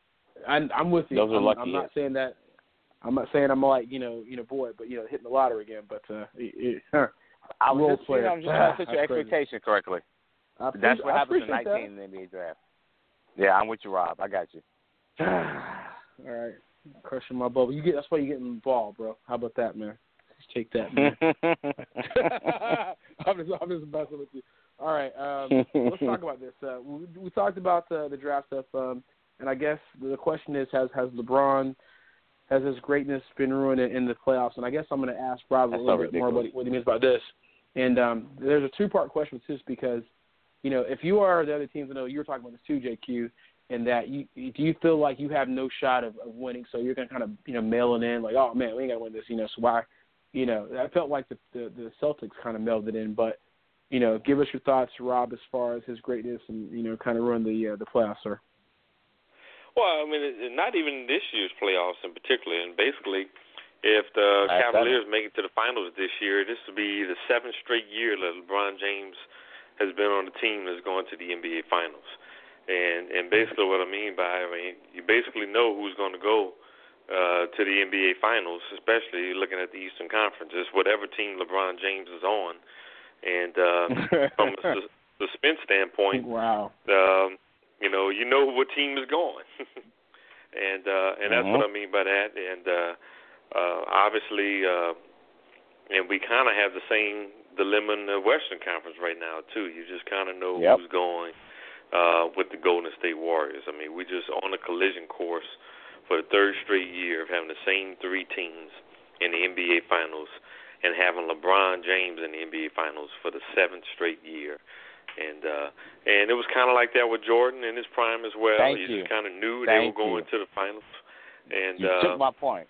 I, I'm with you. Those are I'm, lucky I'm not hits. saying that. I'm not saying I'm like you know you know boy, but you know hitting the lottery again. But uh, it, it, I was role just, player. you know, I'm just trying to set your That's crazy. expectation correctly. I That's appreciate- what I happens in appreciate nineteen in the N B A draft. Yeah, I'm with you, Rob. I got you. All right, crushing my bubble. You get that's why you getting the ball, bro. How about that, man? Just take that, man. I'm just I'm just messing with you. All right, um, let's talk about this. Uh, we, we talked about uh, the draft stuff, um, and I guess the question is: Has has LeBron has his greatness been ruined in, in the playoffs? And I guess I'm going to ask Rob a That's little so bit more what, what he means about this. And um, there's a two-part question with this because, you know, if you are the other teams, I know you were talking about this too, J Q, and that you do you feel like you have no shot of, of winning, so you're going to kind of, you know, mail it in like, oh, man, we ain't got to win this, you know, so why, you know, I felt like the, the, the Celtics kind of mailed it in, but you know, give us your thoughts, Rob, as far as his greatness and, you know, kind of run the uh, the playoffs, sir. Well, I mean, it, not even this year's playoffs in particular. And basically, if the That's Cavaliers make it to the finals this year, this will be the seventh straight year that LeBron James has been on the team that's going to the N B A Finals. And and basically what I mean by, I mean, you basically know who's going to go uh, to the N B A Finals, especially looking at the Eastern Conference. It's whatever team LeBron James is on. And uh, from a su- suspense standpoint, wow. um, you know, you know what team is going. and uh, and that's mm-hmm. what I mean by that. And uh, uh, obviously, uh, and we kind of have the same dilemma in the Western Conference right now, too. You just kind of know yep. who's going uh, with the Golden State Warriors. I mean, we're just on a collision course for the third straight year of having the same three teams in the N B A Finals and having LeBron James in the N B A Finals for the seventh straight year. And uh, and it was kind of like that with Jordan in his prime as well. Thank you, you just kind of knew Thank they were going you. to the finals. And you uh, took my point.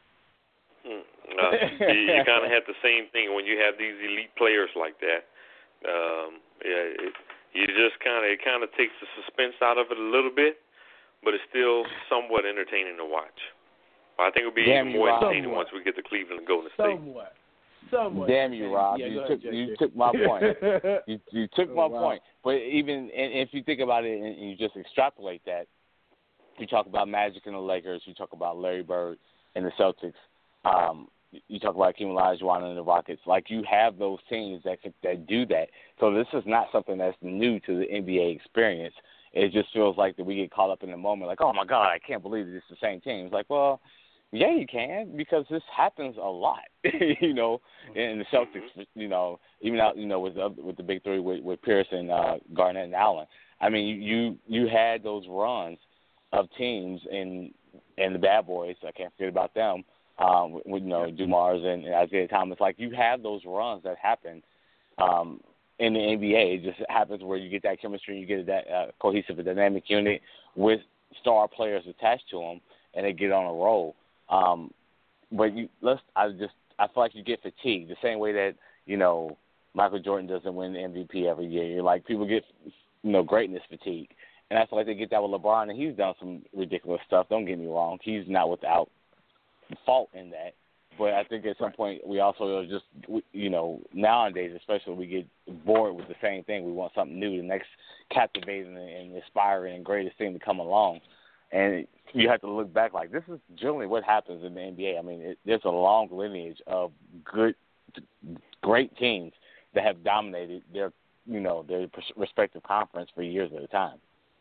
Uh, you you kind of had the same thing when you have these elite players like that. Um, yeah, it, you just kind of it kind of takes the suspense out of it a little bit, but it's still somewhat entertaining to watch. I think it'll be Damn even you, more Rob. entertaining Somewhat. once we get to Cleveland and Golden State. Somewhat. Somewhat. Damn you, Rob! Yeah, you ahead, took J J. you took my point. you you took oh, my wow. point. But even and if you think about it and you just extrapolate that, you talk about Magic and the Lakers, you talk about Larry Bird and the Celtics, um, you talk about Hakeem Olajuwon and the Rockets. Like you have those teams that can, that do that. So this is not something that's new to the N B A experience. It just feels like that we get caught up in the moment, like, oh my God, I can't believe it's the same team. It's like, well. Yeah, you can, because this happens a lot, you know, in the Celtics, you know, even out, you know, with the with the big three with, with Pierce and uh, Garnett and Allen. I mean, you you had those runs of teams and and the bad boys. I can't forget about them. Um, with, with you know, Dumars and, and Isaiah Thomas. Like you have those runs that happen um, in the N B A. It just happens where you get that chemistry, you get that uh, cohesive and dynamic unit with star players attached to them, and they get on a roll. Um, but you let's I just I feel like you get fatigued the same way that, you know, Michael Jordan doesn't win the M V P every year. You're like people get, you know, greatness fatigue. And I feel like they get that with LeBron, and he's done some ridiculous stuff. Don't get me wrong. He's not without fault in that. But I think at some point we also are just, you know, nowadays especially we get bored with the same thing. We want something new, the next captivating and inspiring and greatest thing to come along. And you have to look back like this is generally what happens in the N B A. I mean, it, there's a long lineage of good, great teams that have dominated their, you know, their respective conference for years at a time.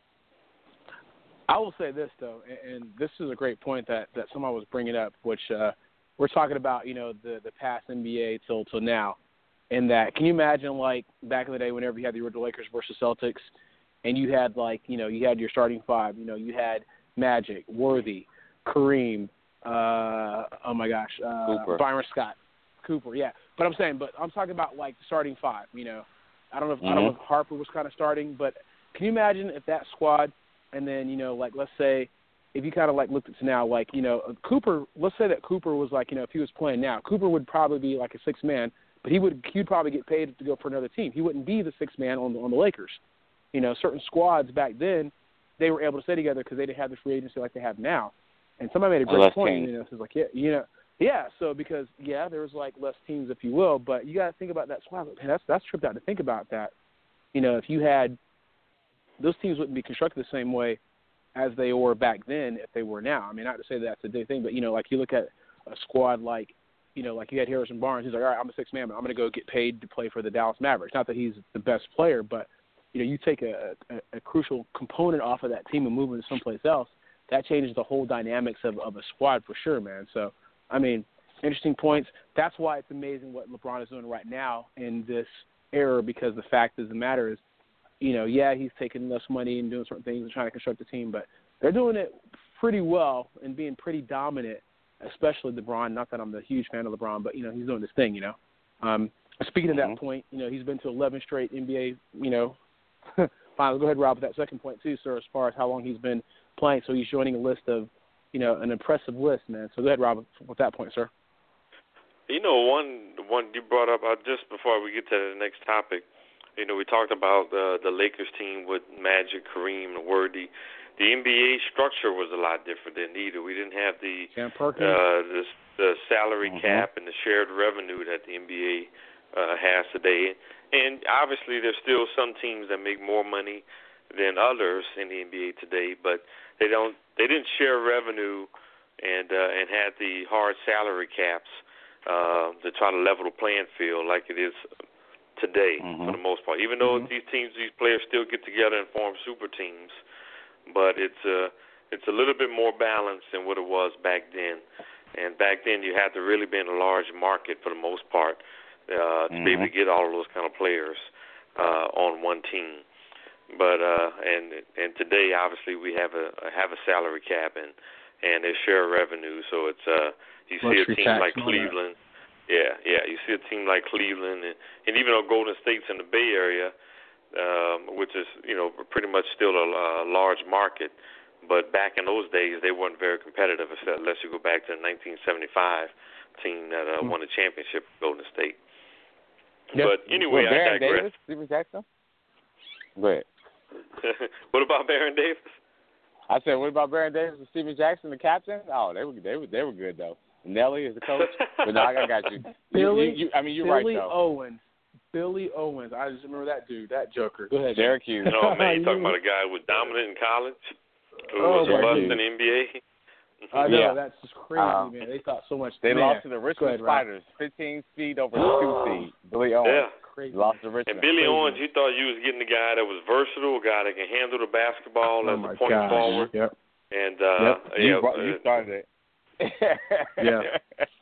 I will say this though, and, and this is a great point that, that someone was bringing up, which uh, we're talking about, you know, the the past N B A till till now, and that can you imagine like back in the day whenever you had the original Lakers versus Celtics, and you had like you know you had your starting five, you know you had Magic, Worthy, Kareem, uh, oh my gosh, uh, Byron Scott, Cooper, yeah. But I'm saying, but I'm talking about like the starting five. You know, I don't know if mm-hmm. I don't know if Harper was kind of starting, but can you imagine if that squad, and then you know, like let's say, if you kind of like looked at now, like you know, Cooper. Let's say that Cooper was like you know, if he was playing now, Cooper would probably be like a six man, but he would he'd probably get paid to go for another team. He wouldn't be the six man on the, on the Lakers. You know, certain squads back then, they were able to stay together because they didn't have the free agency like they have now. And somebody made a great less point. teams. You know, it's like yeah, you know, yeah. So because yeah, there was like less teams, if you will, but you got to think about that squad. Man, that's that's tripped out to think about that. You know, if you had those teams wouldn't be constructed the same way as they were back then if they were now. I mean, not to say that that's a big thing, but you know, like you look at a squad like, you know, like you had Harrison Barnes. He's like, all right, I'm a six man, but I'm going to go get paid to play for the Dallas Mavericks. Not that he's the best player, but you know, you take a, a, a crucial component off of that team and move it to someplace else, that changes the whole dynamics of, of a squad for sure, man. So, I mean, interesting points. That's why it's amazing what LeBron is doing right now in this era, because the fact of the matter is, you know, yeah, he's taking less money and doing certain things and trying to construct a team, but they're doing it pretty well and being pretty dominant, especially LeBron. Not that I'm a huge fan of LeBron, but, you know, he's doing this thing, you know. Um, speaking of mm-hmm. that point, you know, he's been to eleven straight N B A, you know, finals. Go ahead, Rob, with that second point too, sir, as far as how long he's been playing. So he's joining a list of, you know, an impressive list, man. So go ahead, Rob, with that point, sir. You know, one one you brought up uh, just before we get to the next topic, You know, we talked about uh, the Lakers team with Magic, Kareem, and Worthy. The N B A structure was a lot different than either. We didn't have the uh, the, the salary mm-hmm. cap and the shared revenue that the N B A uh, has today. And obviously, there's still some teams that make more money than others in the N B A today, but they don't. They didn't share revenue and uh, and had the hard salary caps uh, to try to level the playing field like it is today mm-hmm. for the most part. Even though mm-hmm. these teams, these players still get together and form super teams, but it's uh, it's a little bit more balanced than what it was back then. And back then, you had to really be in a large market for the most part uh, to mm-hmm. be able to get all of those kind of players uh, on one team. But uh, and and today, obviously, we have a have a salary cap and and they share revenue. So it's uh, you see a team like Cleveland. Yeah, yeah. You see a team like Cleveland, and, and even though Golden State's in the Bay Area, um, which is, you know, pretty much still a, a large market, but back in those days they weren't very competitive, unless you go back to the nineteen seventy-five team that uh, mm-hmm. won the championship with Golden State. Yep. But anyway, well, I digress. Davis, Stephen Jackson? Go ahead. What about Baron Davis? I said, what about Baron Davis and Stephen Jackson, the captain? Oh, they were they were they were good though. Nelly is the coach, but no, I got you. Billy, you, you, I mean, you're Billy right though. Owens, Billy Owens. I just remember that dude, that joker. Go ahead, Syracuse. No man, you talking about a guy who was dominant in college, who oh, was a bust in the N B A. I know, yeah. that's just crazy, um, man. They thought so much. They man. lost to the Richmond ahead, Spiders, fifteen speed over two speed. Billy Owens. Yeah. Crazy. Lost to Richmond. And Billy Crazy. Owens, you thought you was getting the guy that was versatile, a guy that can handle the basketball oh as a point gosh. forward. Yep. And uh, yep. yeah, you, brought, uh, you started it. yeah.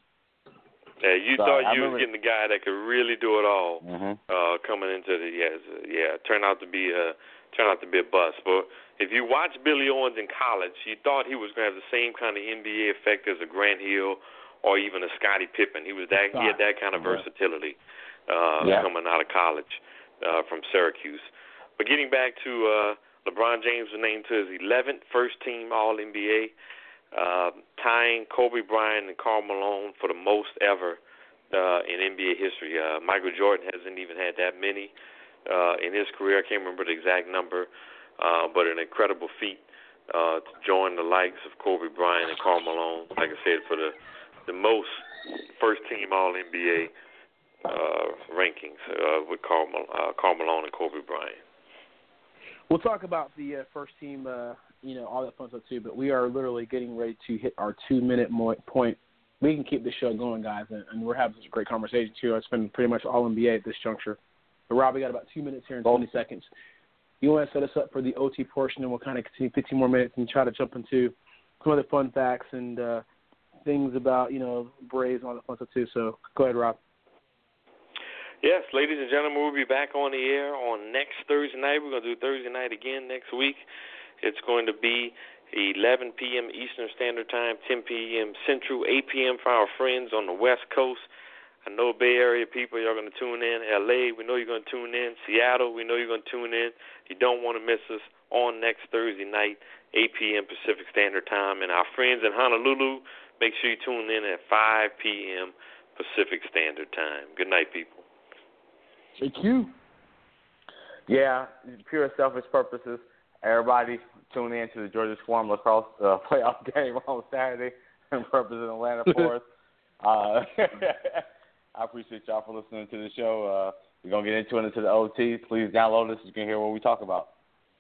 Yeah, you so, thought I you was getting the guy that could really do it all. Mm-hmm. Uh, coming into the yeah, yeah, turned out to be a turned out to be a bust. But if you watch Billy Owens in college, you thought he was going to have the same kind of N B A effect as a Grant Hill or even a Scottie Pippen. He was that he had that kind of versatility uh, yeah. coming out of college uh, from Syracuse. But getting back to uh, LeBron James was named to his eleventh first team All N B A. Uh, tying Kobe Bryant and Karl Malone for the most ever uh, in N B A history. Uh, Michael Jordan hasn't even had that many uh, in his career. I can't remember the exact number, uh, but an incredible feat uh, to join the likes of Kobe Bryant and Karl Malone, like I said, for the, the most first-team All-N B A uh, rankings uh, with Karl, uh, Karl Malone and Kobe Bryant. We'll talk about the uh, first team, uh, you know, all that fun stuff too, but we are literally getting ready to hit our two-minute mo- point. We can keep the show going, guys, and, and we're having such a great conversation too. It's been pretty much all N B A at this juncture. But, Rob, we got about two minutes here and twenty seconds. You want to set us up for the O T portion, and we'll kind of continue fifteen more minutes and try to jump into some other fun facts and uh, things about, you know, Braves and all that fun stuff too. So go ahead, Rob. Yes, ladies and gentlemen, we'll be back on the air on next Thursday night. We're going to do Thursday night again next week. It's going to be eleven p.m. Eastern Standard Time, ten p.m. Central, eight p.m. for our friends on the West Coast. I know Bay Area people, you're going to tune in. L A, we know you're going to tune in. Seattle, we know you're going to tune in. You don't want to miss us on next Thursday night, eight p.m. Pacific Standard Time. And our friends in Honolulu, make sure you tune in at five p.m. Pacific Standard Time. Good night, people. J Q. Yeah, pure selfish purposes. Everybody tune in to the Georgia Swarm lacrosse uh, playoff game on Saturday and represent Atlanta for us. Uh, I appreciate y'all for listening to the show. Uh, we're going to get into it into the O Ts. Please download this so you can hear what we talk about.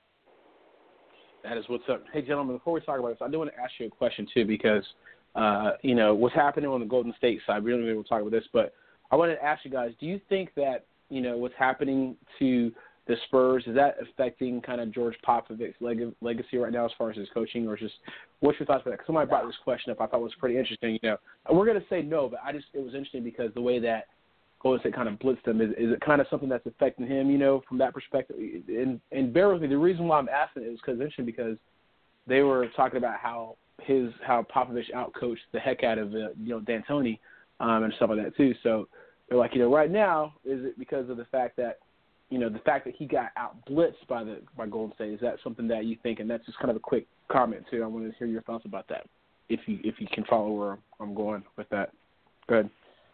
That is what's up. Hey, gentlemen, before we talk about this, I do want to ask you a question, too, because, uh, you know, what's happening on the Golden State side, we don't really want to talk about this, but I wanted to ask you guys, do you think that, you know, what's happening to the Spurs, is that affecting kind of George Popovich's leg- legacy right now as far as his coaching, or just what's your thoughts about that? Because somebody brought this question up I thought was pretty interesting. You know, we're going to say no, but I just it was interesting because the way that Golden State kind of blitzed him, is, is it kind of something that's affecting him, you know, from that perspective? And, and bear with me, the reason why I'm asking it is because it's interesting because they were talking about how his how Popovich outcoached the heck out of, uh, you know, D'Antoni um, and stuff like that too. So they're like, you know, right now, is it because of the fact that, you know, the fact that he got out blitzed by the by Golden State, is that something that you think? And that's just kind of a quick comment too. I want to hear your thoughts about that, if you if you can follow where I'm going with that. Go ahead.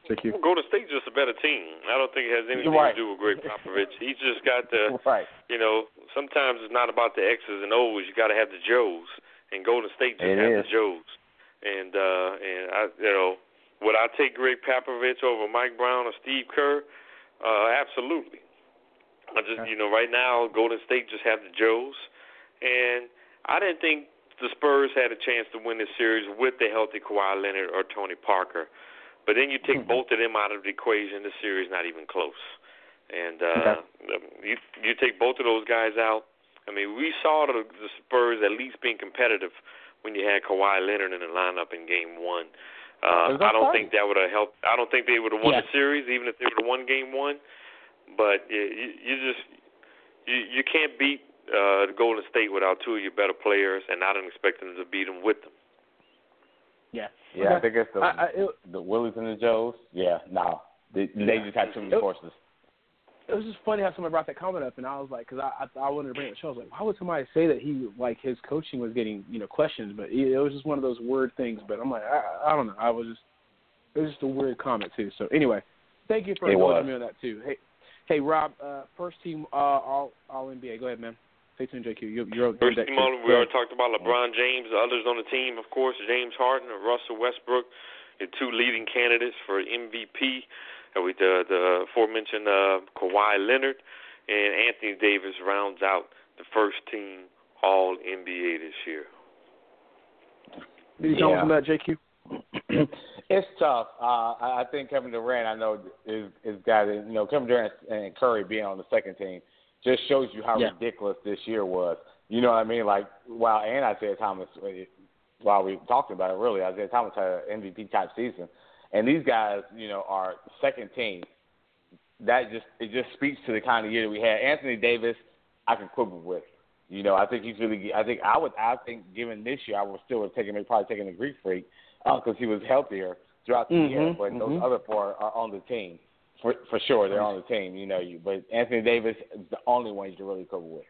J Q. Golden State's just a better team. I don't think it has anything right. to do with Greg Popovich. He's just got the, right. you know, sometimes it's not about the X's and O's. You got to have the Joes, and Golden State just It has is. the Joes. And uh, and I, you know, would I take Greg Popovich over Mike Brown or Steve Kerr? Uh, absolutely. I just, you know, right now Golden State just have the Joes, and I didn't think the Spurs had a chance to win this series with the healthy Kawhi Leonard or Tony Parker. But then you take both of them out of the equation, the series not even close. And uh, okay. you you take both of those guys out. I mean, we saw the, the Spurs at least being competitive when you had Kawhi Leonard in the lineup in Game One. Uh, I don't think that would have helped. I don't think they would have won yeah. the series, even if they would have won Game One. But you, you just you you can't beat uh, the Golden State without two of your better players, and I don't expect them to beat them with them. Yeah, yeah. Okay. I think it's the I, I, it, the Willies and the Joes. Yeah, no, they they yeah. just had too many it, horses. It was just funny how somebody brought that comment up, and I was like, because I, I I wanted to bring it up the show. I was like, why would somebody say that he like his coaching was getting you know questions? But it, it was just one of those word things. But I'm like, I, I don't know. I was just it was just a weird comment too. So anyway, thank you for indulging me on that too. Hey, hey Rob, uh, first team uh, all all N B A. Go ahead, man. Stay tuned, J Q. You're, you're First team all, we already talked about LeBron James. The others on the team, of course, James Harden and Russell Westbrook, the two leading candidates for M V P. Uh, with the, the aforementioned uh, Kawhi Leonard and Anthony Davis rounds out the first team all N B A this year. Did you tell us about J Q? It's tough. Uh, I think Kevin Durant, I know, is is got you know Kevin Durant and Curry being on the second team just shows you how yeah. ridiculous this year was. You know what I mean? Like, while and Isaiah Thomas, while we talked about it, really, Isaiah Thomas had an M V P type season, and these guys, you know, are second team. That just it just speaks to the kind of year that we had. Anthony Davis, I can quibble with. You know, I think he's really. I think I would. I think given this year, I would still have taken probably taking the Greek Freak because uh, he was healthier throughout the mm-hmm, year. But mm-hmm. those other four are on the team for for sure. They're on the team. You know, you. But Anthony Davis is the only one you can really quibble with.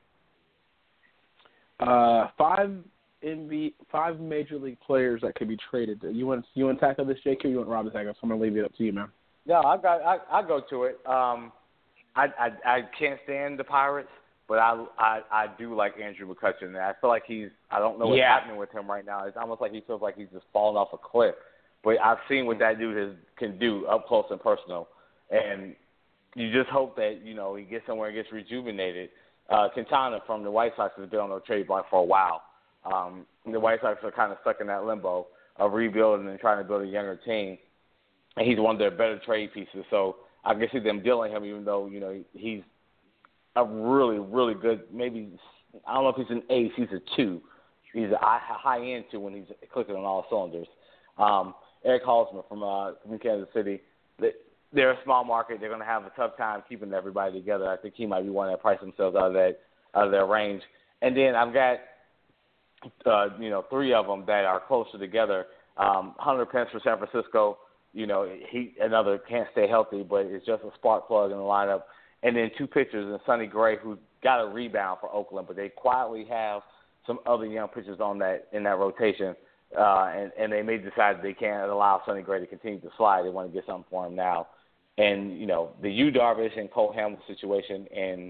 Uh, five N B A, five major league players that could be traded. You want you want to tackle this, J Q? You want Rob to tackle? So I'm gonna leave it up to you, man. No, I got. I I go to it. Um, I I I can't stand the Pirates. But I, I I do like Andrew McCutchen. And I feel like he's – I don't know what's yeah. happening with him right now. It's almost like he feels like he's just falling off a cliff. But I've seen what that dude has, can do up close and personal. And you just hope that, you know, he gets somewhere and gets rejuvenated. Uh, Quintana from the White Sox has been on the trade block for a while. Um, the White Sox are kind of stuck in that limbo of rebuilding and trying to build a younger team. And he's one of their better trade pieces. So I can see them dealing him even though, you know, he's – a really, really good, maybe, I don't know if he's an ace, he's a two. He's a high-end two when he's clicking on all cylinders. Um, Eric Hosmer from uh, from Kansas City, they're a small market. They're going to have a tough time keeping everybody together. I think he might be one that price themselves out of that out of their range. And then I've got, uh, you know, three of them that are closer together. Um, Hunter Pence for San Francisco, you know, he another can't stay healthy, but it's just a spark plug in the lineup. And then two pitchers, and Sonny Gray, who got a rebound for Oakland, but they quietly have some other young pitchers on that in that rotation, uh, and, and they may decide they can't allow Sonny Gray to continue to slide. They want to get something for him now. And, you know, the Yu Darvish and Cole Hamels situation in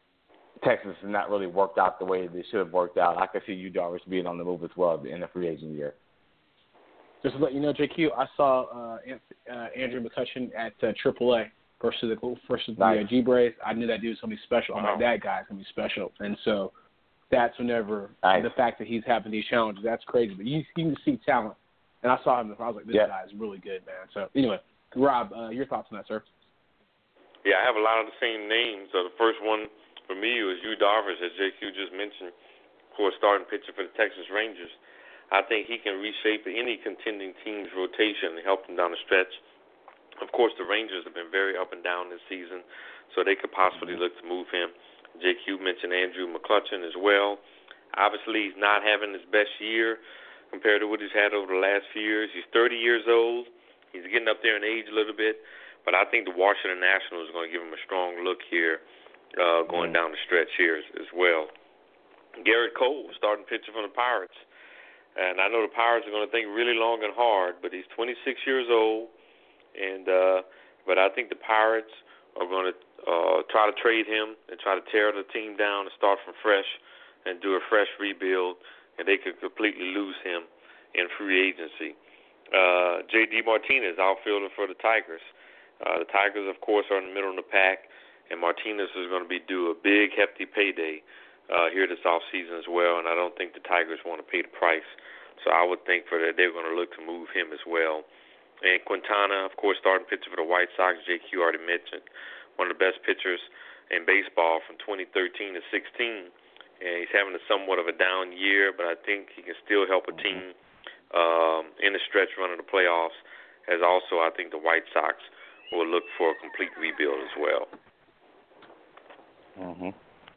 Texas has not really worked out the way they should have worked out. I could see Yu Darvish being on the move as well in the free agent year. Just to let you know, J Q, I saw uh, uh, Andrew McCutchen at uh, triple A. Versus the versus the nice. uh, G-Braves, I knew that dude was gonna be special. I'm wow. like, that guy's gonna be special, and so that's whenever nice. the fact that he's having these challenges, that's crazy. But you, you can see talent, and I saw him. I was like, this yeah. guy is really good, man. So anyway, Rob, uh, your thoughts on that, sir? Yeah, I have a lot of the same names. So the first one for me was Yu Darvish, as J Q just mentioned, who is starting pitcher for the Texas Rangers. I think he can reshape any contending team's rotation and help them down the stretch. Of course, the Rangers have been very up and down this season, so they could possibly look to move him. J Q mentioned Andrew McCutchen as well. Obviously, he's not having his best year compared to what he's had over the last few years. He's thirty years old. He's getting up there in age a little bit, but I think the Washington Nationals is going to give him a strong look here uh, going down the stretch here as, as well. Garrett Cole, starting pitcher from the Pirates. And I know the Pirates are going to think really long and hard, but he's twenty-six years old. and uh, but I think the Pirates are going to uh, try to trade him and try to tear the team down and start from fresh and do a fresh rebuild, and they could completely lose him in free agency. Uh, J D Martinez, outfielder for the Tigers. Uh, the Tigers, of course, are in the middle of the pack, and Martinez is going to be due a big, hefty payday uh, here this offseason as well, and I don't think the Tigers want to pay the price. So I would think for that they're going to look to move him as well. And Quintana, of course, starting pitcher for the White Sox, J Q already mentioned, one of the best pitchers in baseball from twenty thirteen to sixteen. And he's having a somewhat of a down year, but I think he can still help a team um, in the stretch run of the playoffs. As also, I think the White Sox will look for a complete rebuild as well. Mm-hmm.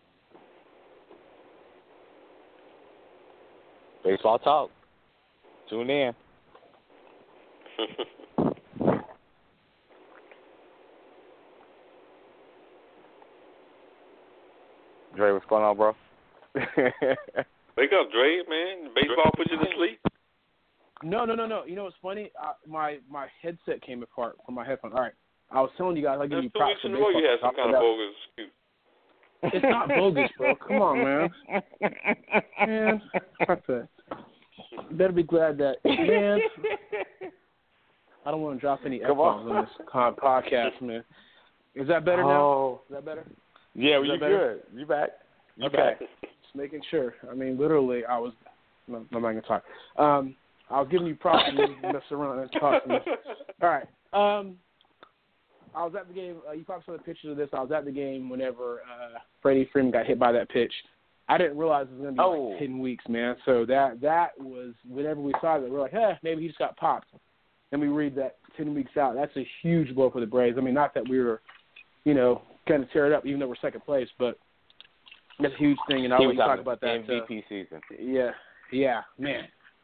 Baseball talk. Tune in. Dre, what's going on, bro? Wake up, Dre, man. Baseball put you to sleep? No, no, no, no. You know what's funny? I, my my headset came apart from my headphones. All right. I was telling you guys, I give you props for baseball. You had some kind of bogus excuse. It's not bogus, bro. Come on, man. Man, fuck that. You better be glad that, man. I don't want to drop any F-bombs on, on this con- podcast, man. Is that better oh. now? Is that better? Yeah, well, you good. You back. You okay. back. Just making sure. I mean, literally, I was no, I'm not going to talk. Um, I was giving you props and you mess around and talk to me. All right. Um, I was at the game. Uh, you probably saw the pictures of this. I was at the game whenever uh, Freddie Freeman got hit by that pitch. I didn't realize it was going to be oh. like ten weeks, man. So that that was, whenever we saw it, we were like, eh, maybe he just got popped. Then we read that ten weeks out. That's a huge blow for the Braves. I mean, not that we were, you know, kind of tear it up, even though we're second place, but that's a huge thing. And I always talk about that. M V P uh, season. Yeah, yeah, man.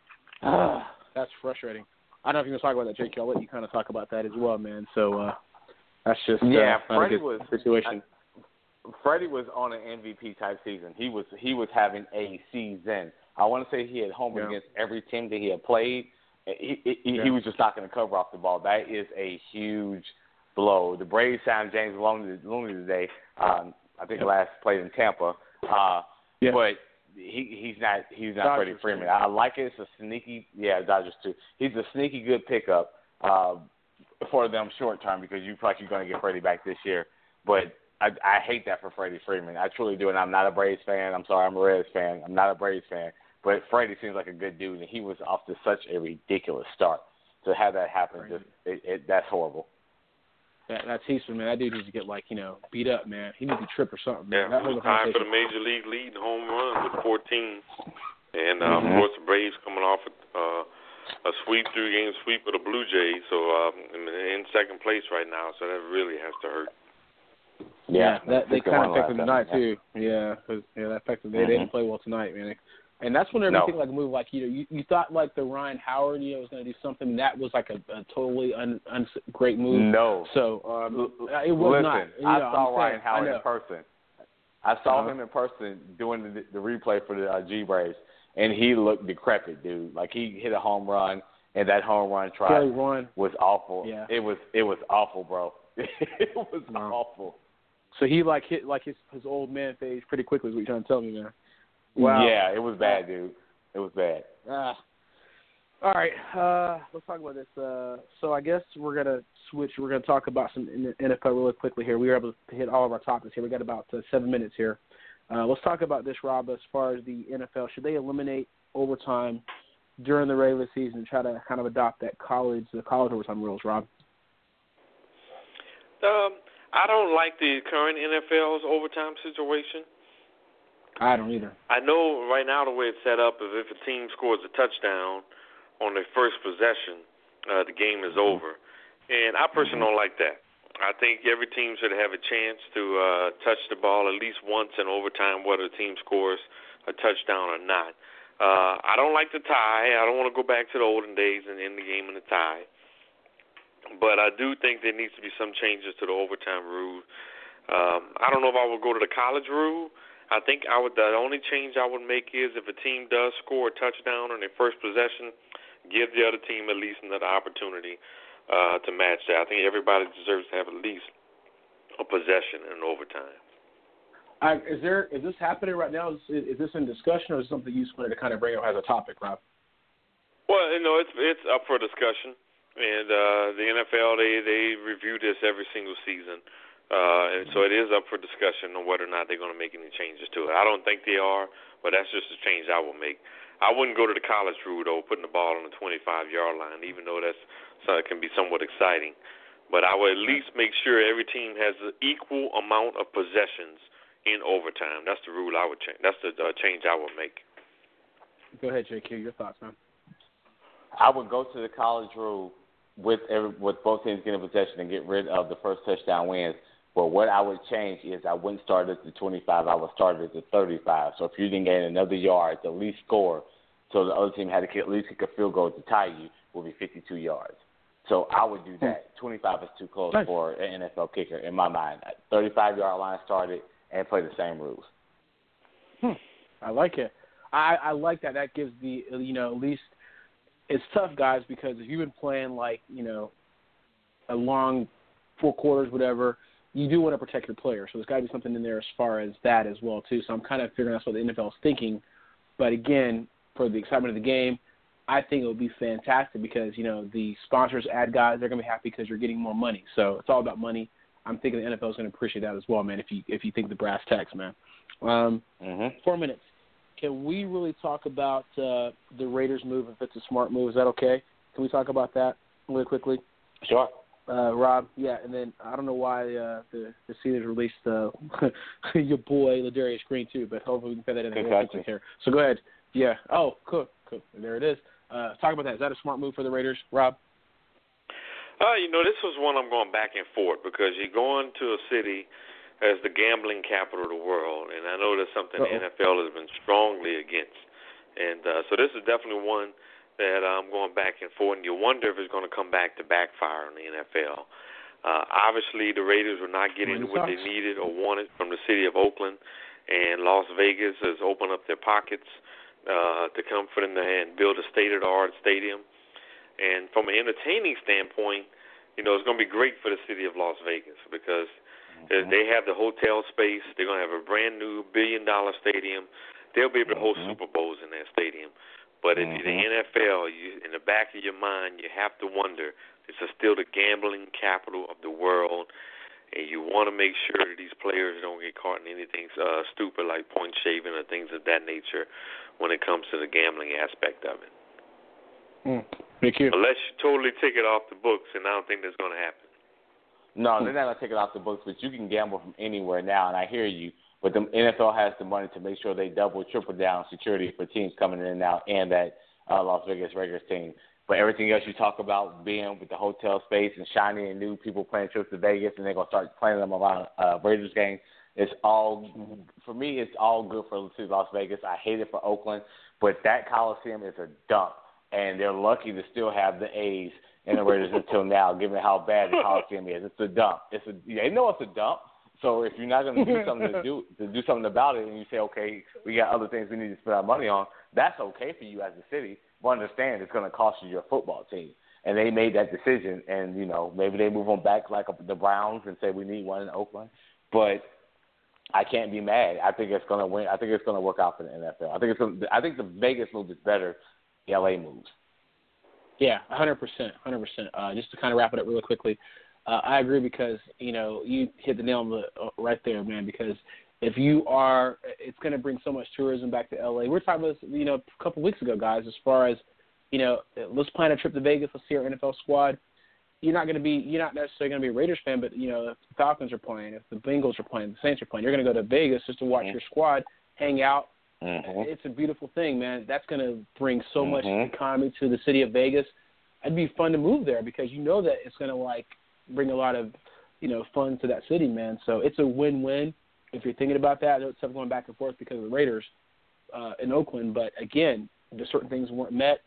Ah, that's frustrating. I don't know if you're going to talk about that, J Q. I'll let you kind of talk about that as well, man. So uh, that's just yeah, uh, Freddie a good was situation. I, Freddie was on an M V P type season. He was he was having a season. I want to say he had homered yeah. against every team that he had played. He, he, yeah. he was just not going to cover off the ball. That is a huge blow. The Braves signed James Looney, Looney today. Um, I think yeah. last played in Tampa. Uh, yeah. But he he's not he's not Dodgers Freddie Freeman. Too. I like it. It's a sneaky yeah Dodgers too. He's a sneaky good pickup uh, for them short term because you feel like you're going to get Freddie back this year. But I, I hate that for Freddie Freeman. I truly do, and I'm not a Braves fan. I'm sorry, I'm a Reds fan. I'm not a Braves fan. But Freddie seems like a good dude, and he was off to such a ridiculous start. To have that happen, just it, it, that's horrible. That, that's Eastman, man. That dude needs to get, like, you know, beat up, man. He needs to trip or something, man. Yeah, that it was time for the Major League lead in home runs with fourteen. And, uh, mm-hmm. of course, the Braves coming off a, uh, a sweep, three-game sweep of the Blue Jays. So um, in second place right now, so that really has to hurt. Yeah, yeah that, they kind of affected them tonight, yeah. too. Yeah, cause, yeah, that affected them. They mm-hmm. didn't play well tonight, man. And that's when everything no. like moved. Like you know, you, you thought like the Ryan Howard, you know, was going to do something. That was like a, a totally un, un, great move. No, so um, it was Listen, not. You know, I saw I'm Ryan saying, Howard in person. I saw uh-huh. him in person doing the, the replay for the uh, G Braves, and he looked decrepit, dude. Like he hit a home run, and that home run try was awful. Yeah. It was it was awful, bro. It was no. awful. So he like hit like his his old man phase pretty quickly. Is what you're trying to tell me, man? Wow. Yeah, it was bad, dude. It was bad. Ah. All right, uh, let's talk about this. Uh, so I guess we're gonna switch. We're gonna talk about some N F L really quickly here. We were able to hit all of our topics here. We got about uh, seven minutes here. Uh, let's talk about this, Rob. As far as the N F L, should they eliminate overtime during the regular season and try to kind of adopt that college the college overtime rules, Rob? Um, I don't like the current N F L's overtime situation. I don't either. I know right now the way it's set up is if a team scores a touchdown on their first possession, uh, the game is over. And I personally don't like that. I think every team should have a chance to uh, touch the ball at least once in overtime, whether the team scores a touchdown or not. Uh, I don't like the tie. I don't want to go back to the olden days and end the game in a tie. But I do think there needs to be some changes to the overtime rule. Um, I don't know if I would go to the college rule. I think I would. The only change I would make is if a team does score a touchdown on their first possession, give the other team at least another opportunity uh, to match that. I think everybody deserves to have at least a possession in overtime. I, is there is this happening right now? Is, is this in discussion, or is it something you just wanted to kind of bring up as a topic, Rob? Well, you know, it's it's up for discussion, and uh, the N F L they they review this every single season, uh, and so it is up for discussion on whether or not they're going to make any changes to it. I don't think they are, but that's just a change I will make. I wouldn't go to the college rule though, putting the ball on the twenty-five yard line, even though that's so it can be somewhat exciting. But I would at least make sure every team has an equal amount of possessions in overtime. That's the rule I would change. That's the uh, change I would make. Go ahead, J Q. Your thoughts, man. I would go to the college rule with every, with both teams getting possession and get rid of the first touchdown wins. But what I would change is I wouldn't start at the twenty-five. I would start at the thirty-five. So if you didn't gain another yard, the least score, so the other team had to kick, at least kick a field goal to tie you, would be fifty-two yards. So I would do that. twenty-five is too close nice. For an N F L kicker in my mind. thirty-five yard line started and play the same rules. Hmm. I like it. I, I like that. That gives the, you know, at least it's tough, guys, because if you've been playing like, you know, a long four quarters, whatever, you do want to protect your player. So there's got to be something in there as far as that as well, too. So I'm kind of figuring out what the N F L is thinking. But, again, for the excitement of the game, I think it would be fantastic because, you know, the sponsors, ad guys, they're going to be happy because you're getting more money. So it's all about money. I'm thinking the N F L is going to appreciate that as well, man, if you if you think the brass tacks, man. Um, mm-hmm. Four minutes. Can we really talk about uh, the Raiders' move, if it's a smart move? Is that okay? Can we talk about that really quickly? Sure. Uh, Rob, yeah, and then I don't know why uh, the, the Steelers released uh, your boy, Ladarius Green, too, but hopefully we can fit that in the here. So go ahead. Yeah. Oh, cool, cool. There it is. Uh, talk about that. Is that a smart move for the Raiders, Rob? Uh, you know, this was one I'm going back and forth because you're going to a city as the gambling capital of the world, and I know that's something Uh-oh. the N F L has been strongly against. And uh, so this is definitely one that I'm going back and forth, and you wonder if it's going to come back to backfire on the N F L. Uh, obviously, the Raiders were not getting what they needed or wanted from the city of Oakland, and Las Vegas has opened up their pockets uh, to come for them to and build a state-of-the-art stadium. And from an entertaining standpoint, you know, it's going to be great for the city of Las Vegas because mm-hmm. they have the hotel space. They're going to have a brand-new billion-dollar stadium. They'll be able to host mm-hmm. Super Bowls in that stadium. But mm-hmm. in the N F L, you, in the back of your mind, you have to wonder, this is still the gambling capital of the world, and you want to make sure that these players don't get caught in anything uh, stupid like point shaving or things of that nature when it comes to the gambling aspect of it. Mm. Thank you. Unless you totally take it off the books, and I don't think that's going to happen. No, they're not going to take it off the books, but you can gamble from anywhere now, and I hear you. But the N F L has the money to make sure they double, triple down security for teams coming in and out and that uh, Las Vegas Raiders team. But everything else you talk about being with the hotel space and shiny and new, people playing trips to Vegas and they're going to start playing them around uh, Raiders games, it's all, for me, it's all good for Las Vegas. I hate it for Oakland, but that Coliseum is a dump. And they're lucky to still have the A's and the Raiders until now, given how bad the Coliseum is. It's a dump. It's a they know it's a dump. So if you're not going to do something to do to do something about it, and you say, okay, we got other things we need to spend our money on, that's okay for you as a city. But understand it's going to cost you your football team. And they made that decision, and you know maybe they move on back like the Browns and say we need one in Oakland. But I can't be mad. I think it's going to win. I think it's going to work out for the N F L. I think it's. Gonna, I think the Vegas move is better. The L A moves. Yeah, one hundred percent, one hundred percent. Uh, just to kind of wrap it up really quickly, uh, I agree because, you know, you hit the nail on the uh, right there, man, because if you are, it's going to bring so much tourism back to L A. We were talking about this, you know, a couple of weeks ago, guys, as far as, you know, let's plan a trip to Vegas. Let's see our N F L squad. You're not going to be, you're not necessarily going to be a Raiders fan, but, you know, if the Falcons are playing, if the Bengals are playing, the Saints are playing, you're going to go to Vegas just to watch mm-hmm. your squad, hang out. Mm-hmm. It's a beautiful thing, man. That's going to bring so mm-hmm. much economy to the city of Vegas. It'd be fun to move there because you know that it's going to, like, bring a lot of, you know, fun to that city, man. So it's a win-win if you're thinking about that. I know it's tough going back and forth because of the Raiders uh, in Oakland. But, again, there's certain things weren't met.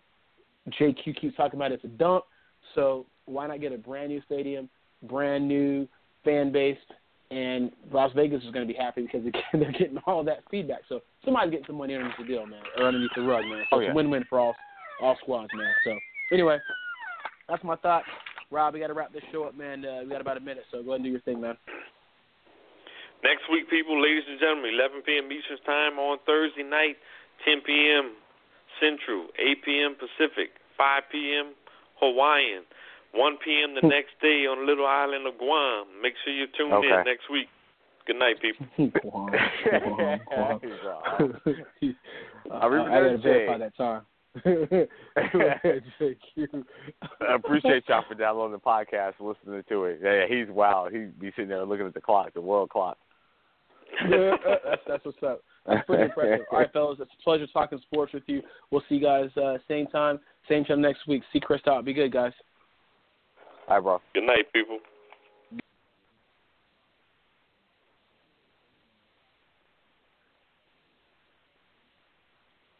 J Q keeps talking about it's a dump. So why not get a brand-new stadium, brand-new fan base, and Las Vegas is going to be happy because they're getting all that feedback. So somebody's getting some money underneath the deal, man, or underneath the rug, man. So oh, it's yeah. a win-win for all all squads, man. So anyway, that's my thought. Rob, we got to wrap this show up, man. Uh, we got about a minute, so go ahead and do your thing, man. Next week, people, ladies and gentlemen, eleven p.m. Eastern Time on Thursday night, ten p.m. Central, eight p.m. Pacific, five p.m. Hawaiian, one p.m. the next day on Little Island of Guam. Make sure you're tuned Okay. in next week. Good night, people. Guam, Guam, Guam. I remember I got to that verify day. that time. Go ahead, J Q. I appreciate y'all for downloading the podcast and listening to it. Yeah, he's wild. He'd be sitting there looking at the clock, the world clock. that's, that's what's up. That's pretty impressive. All right, fellas, it's a pleasure talking sports with you. We'll see you guys uh, same time, same time next week. See Chris out. Be good, guys. All right, bro. Good night, people.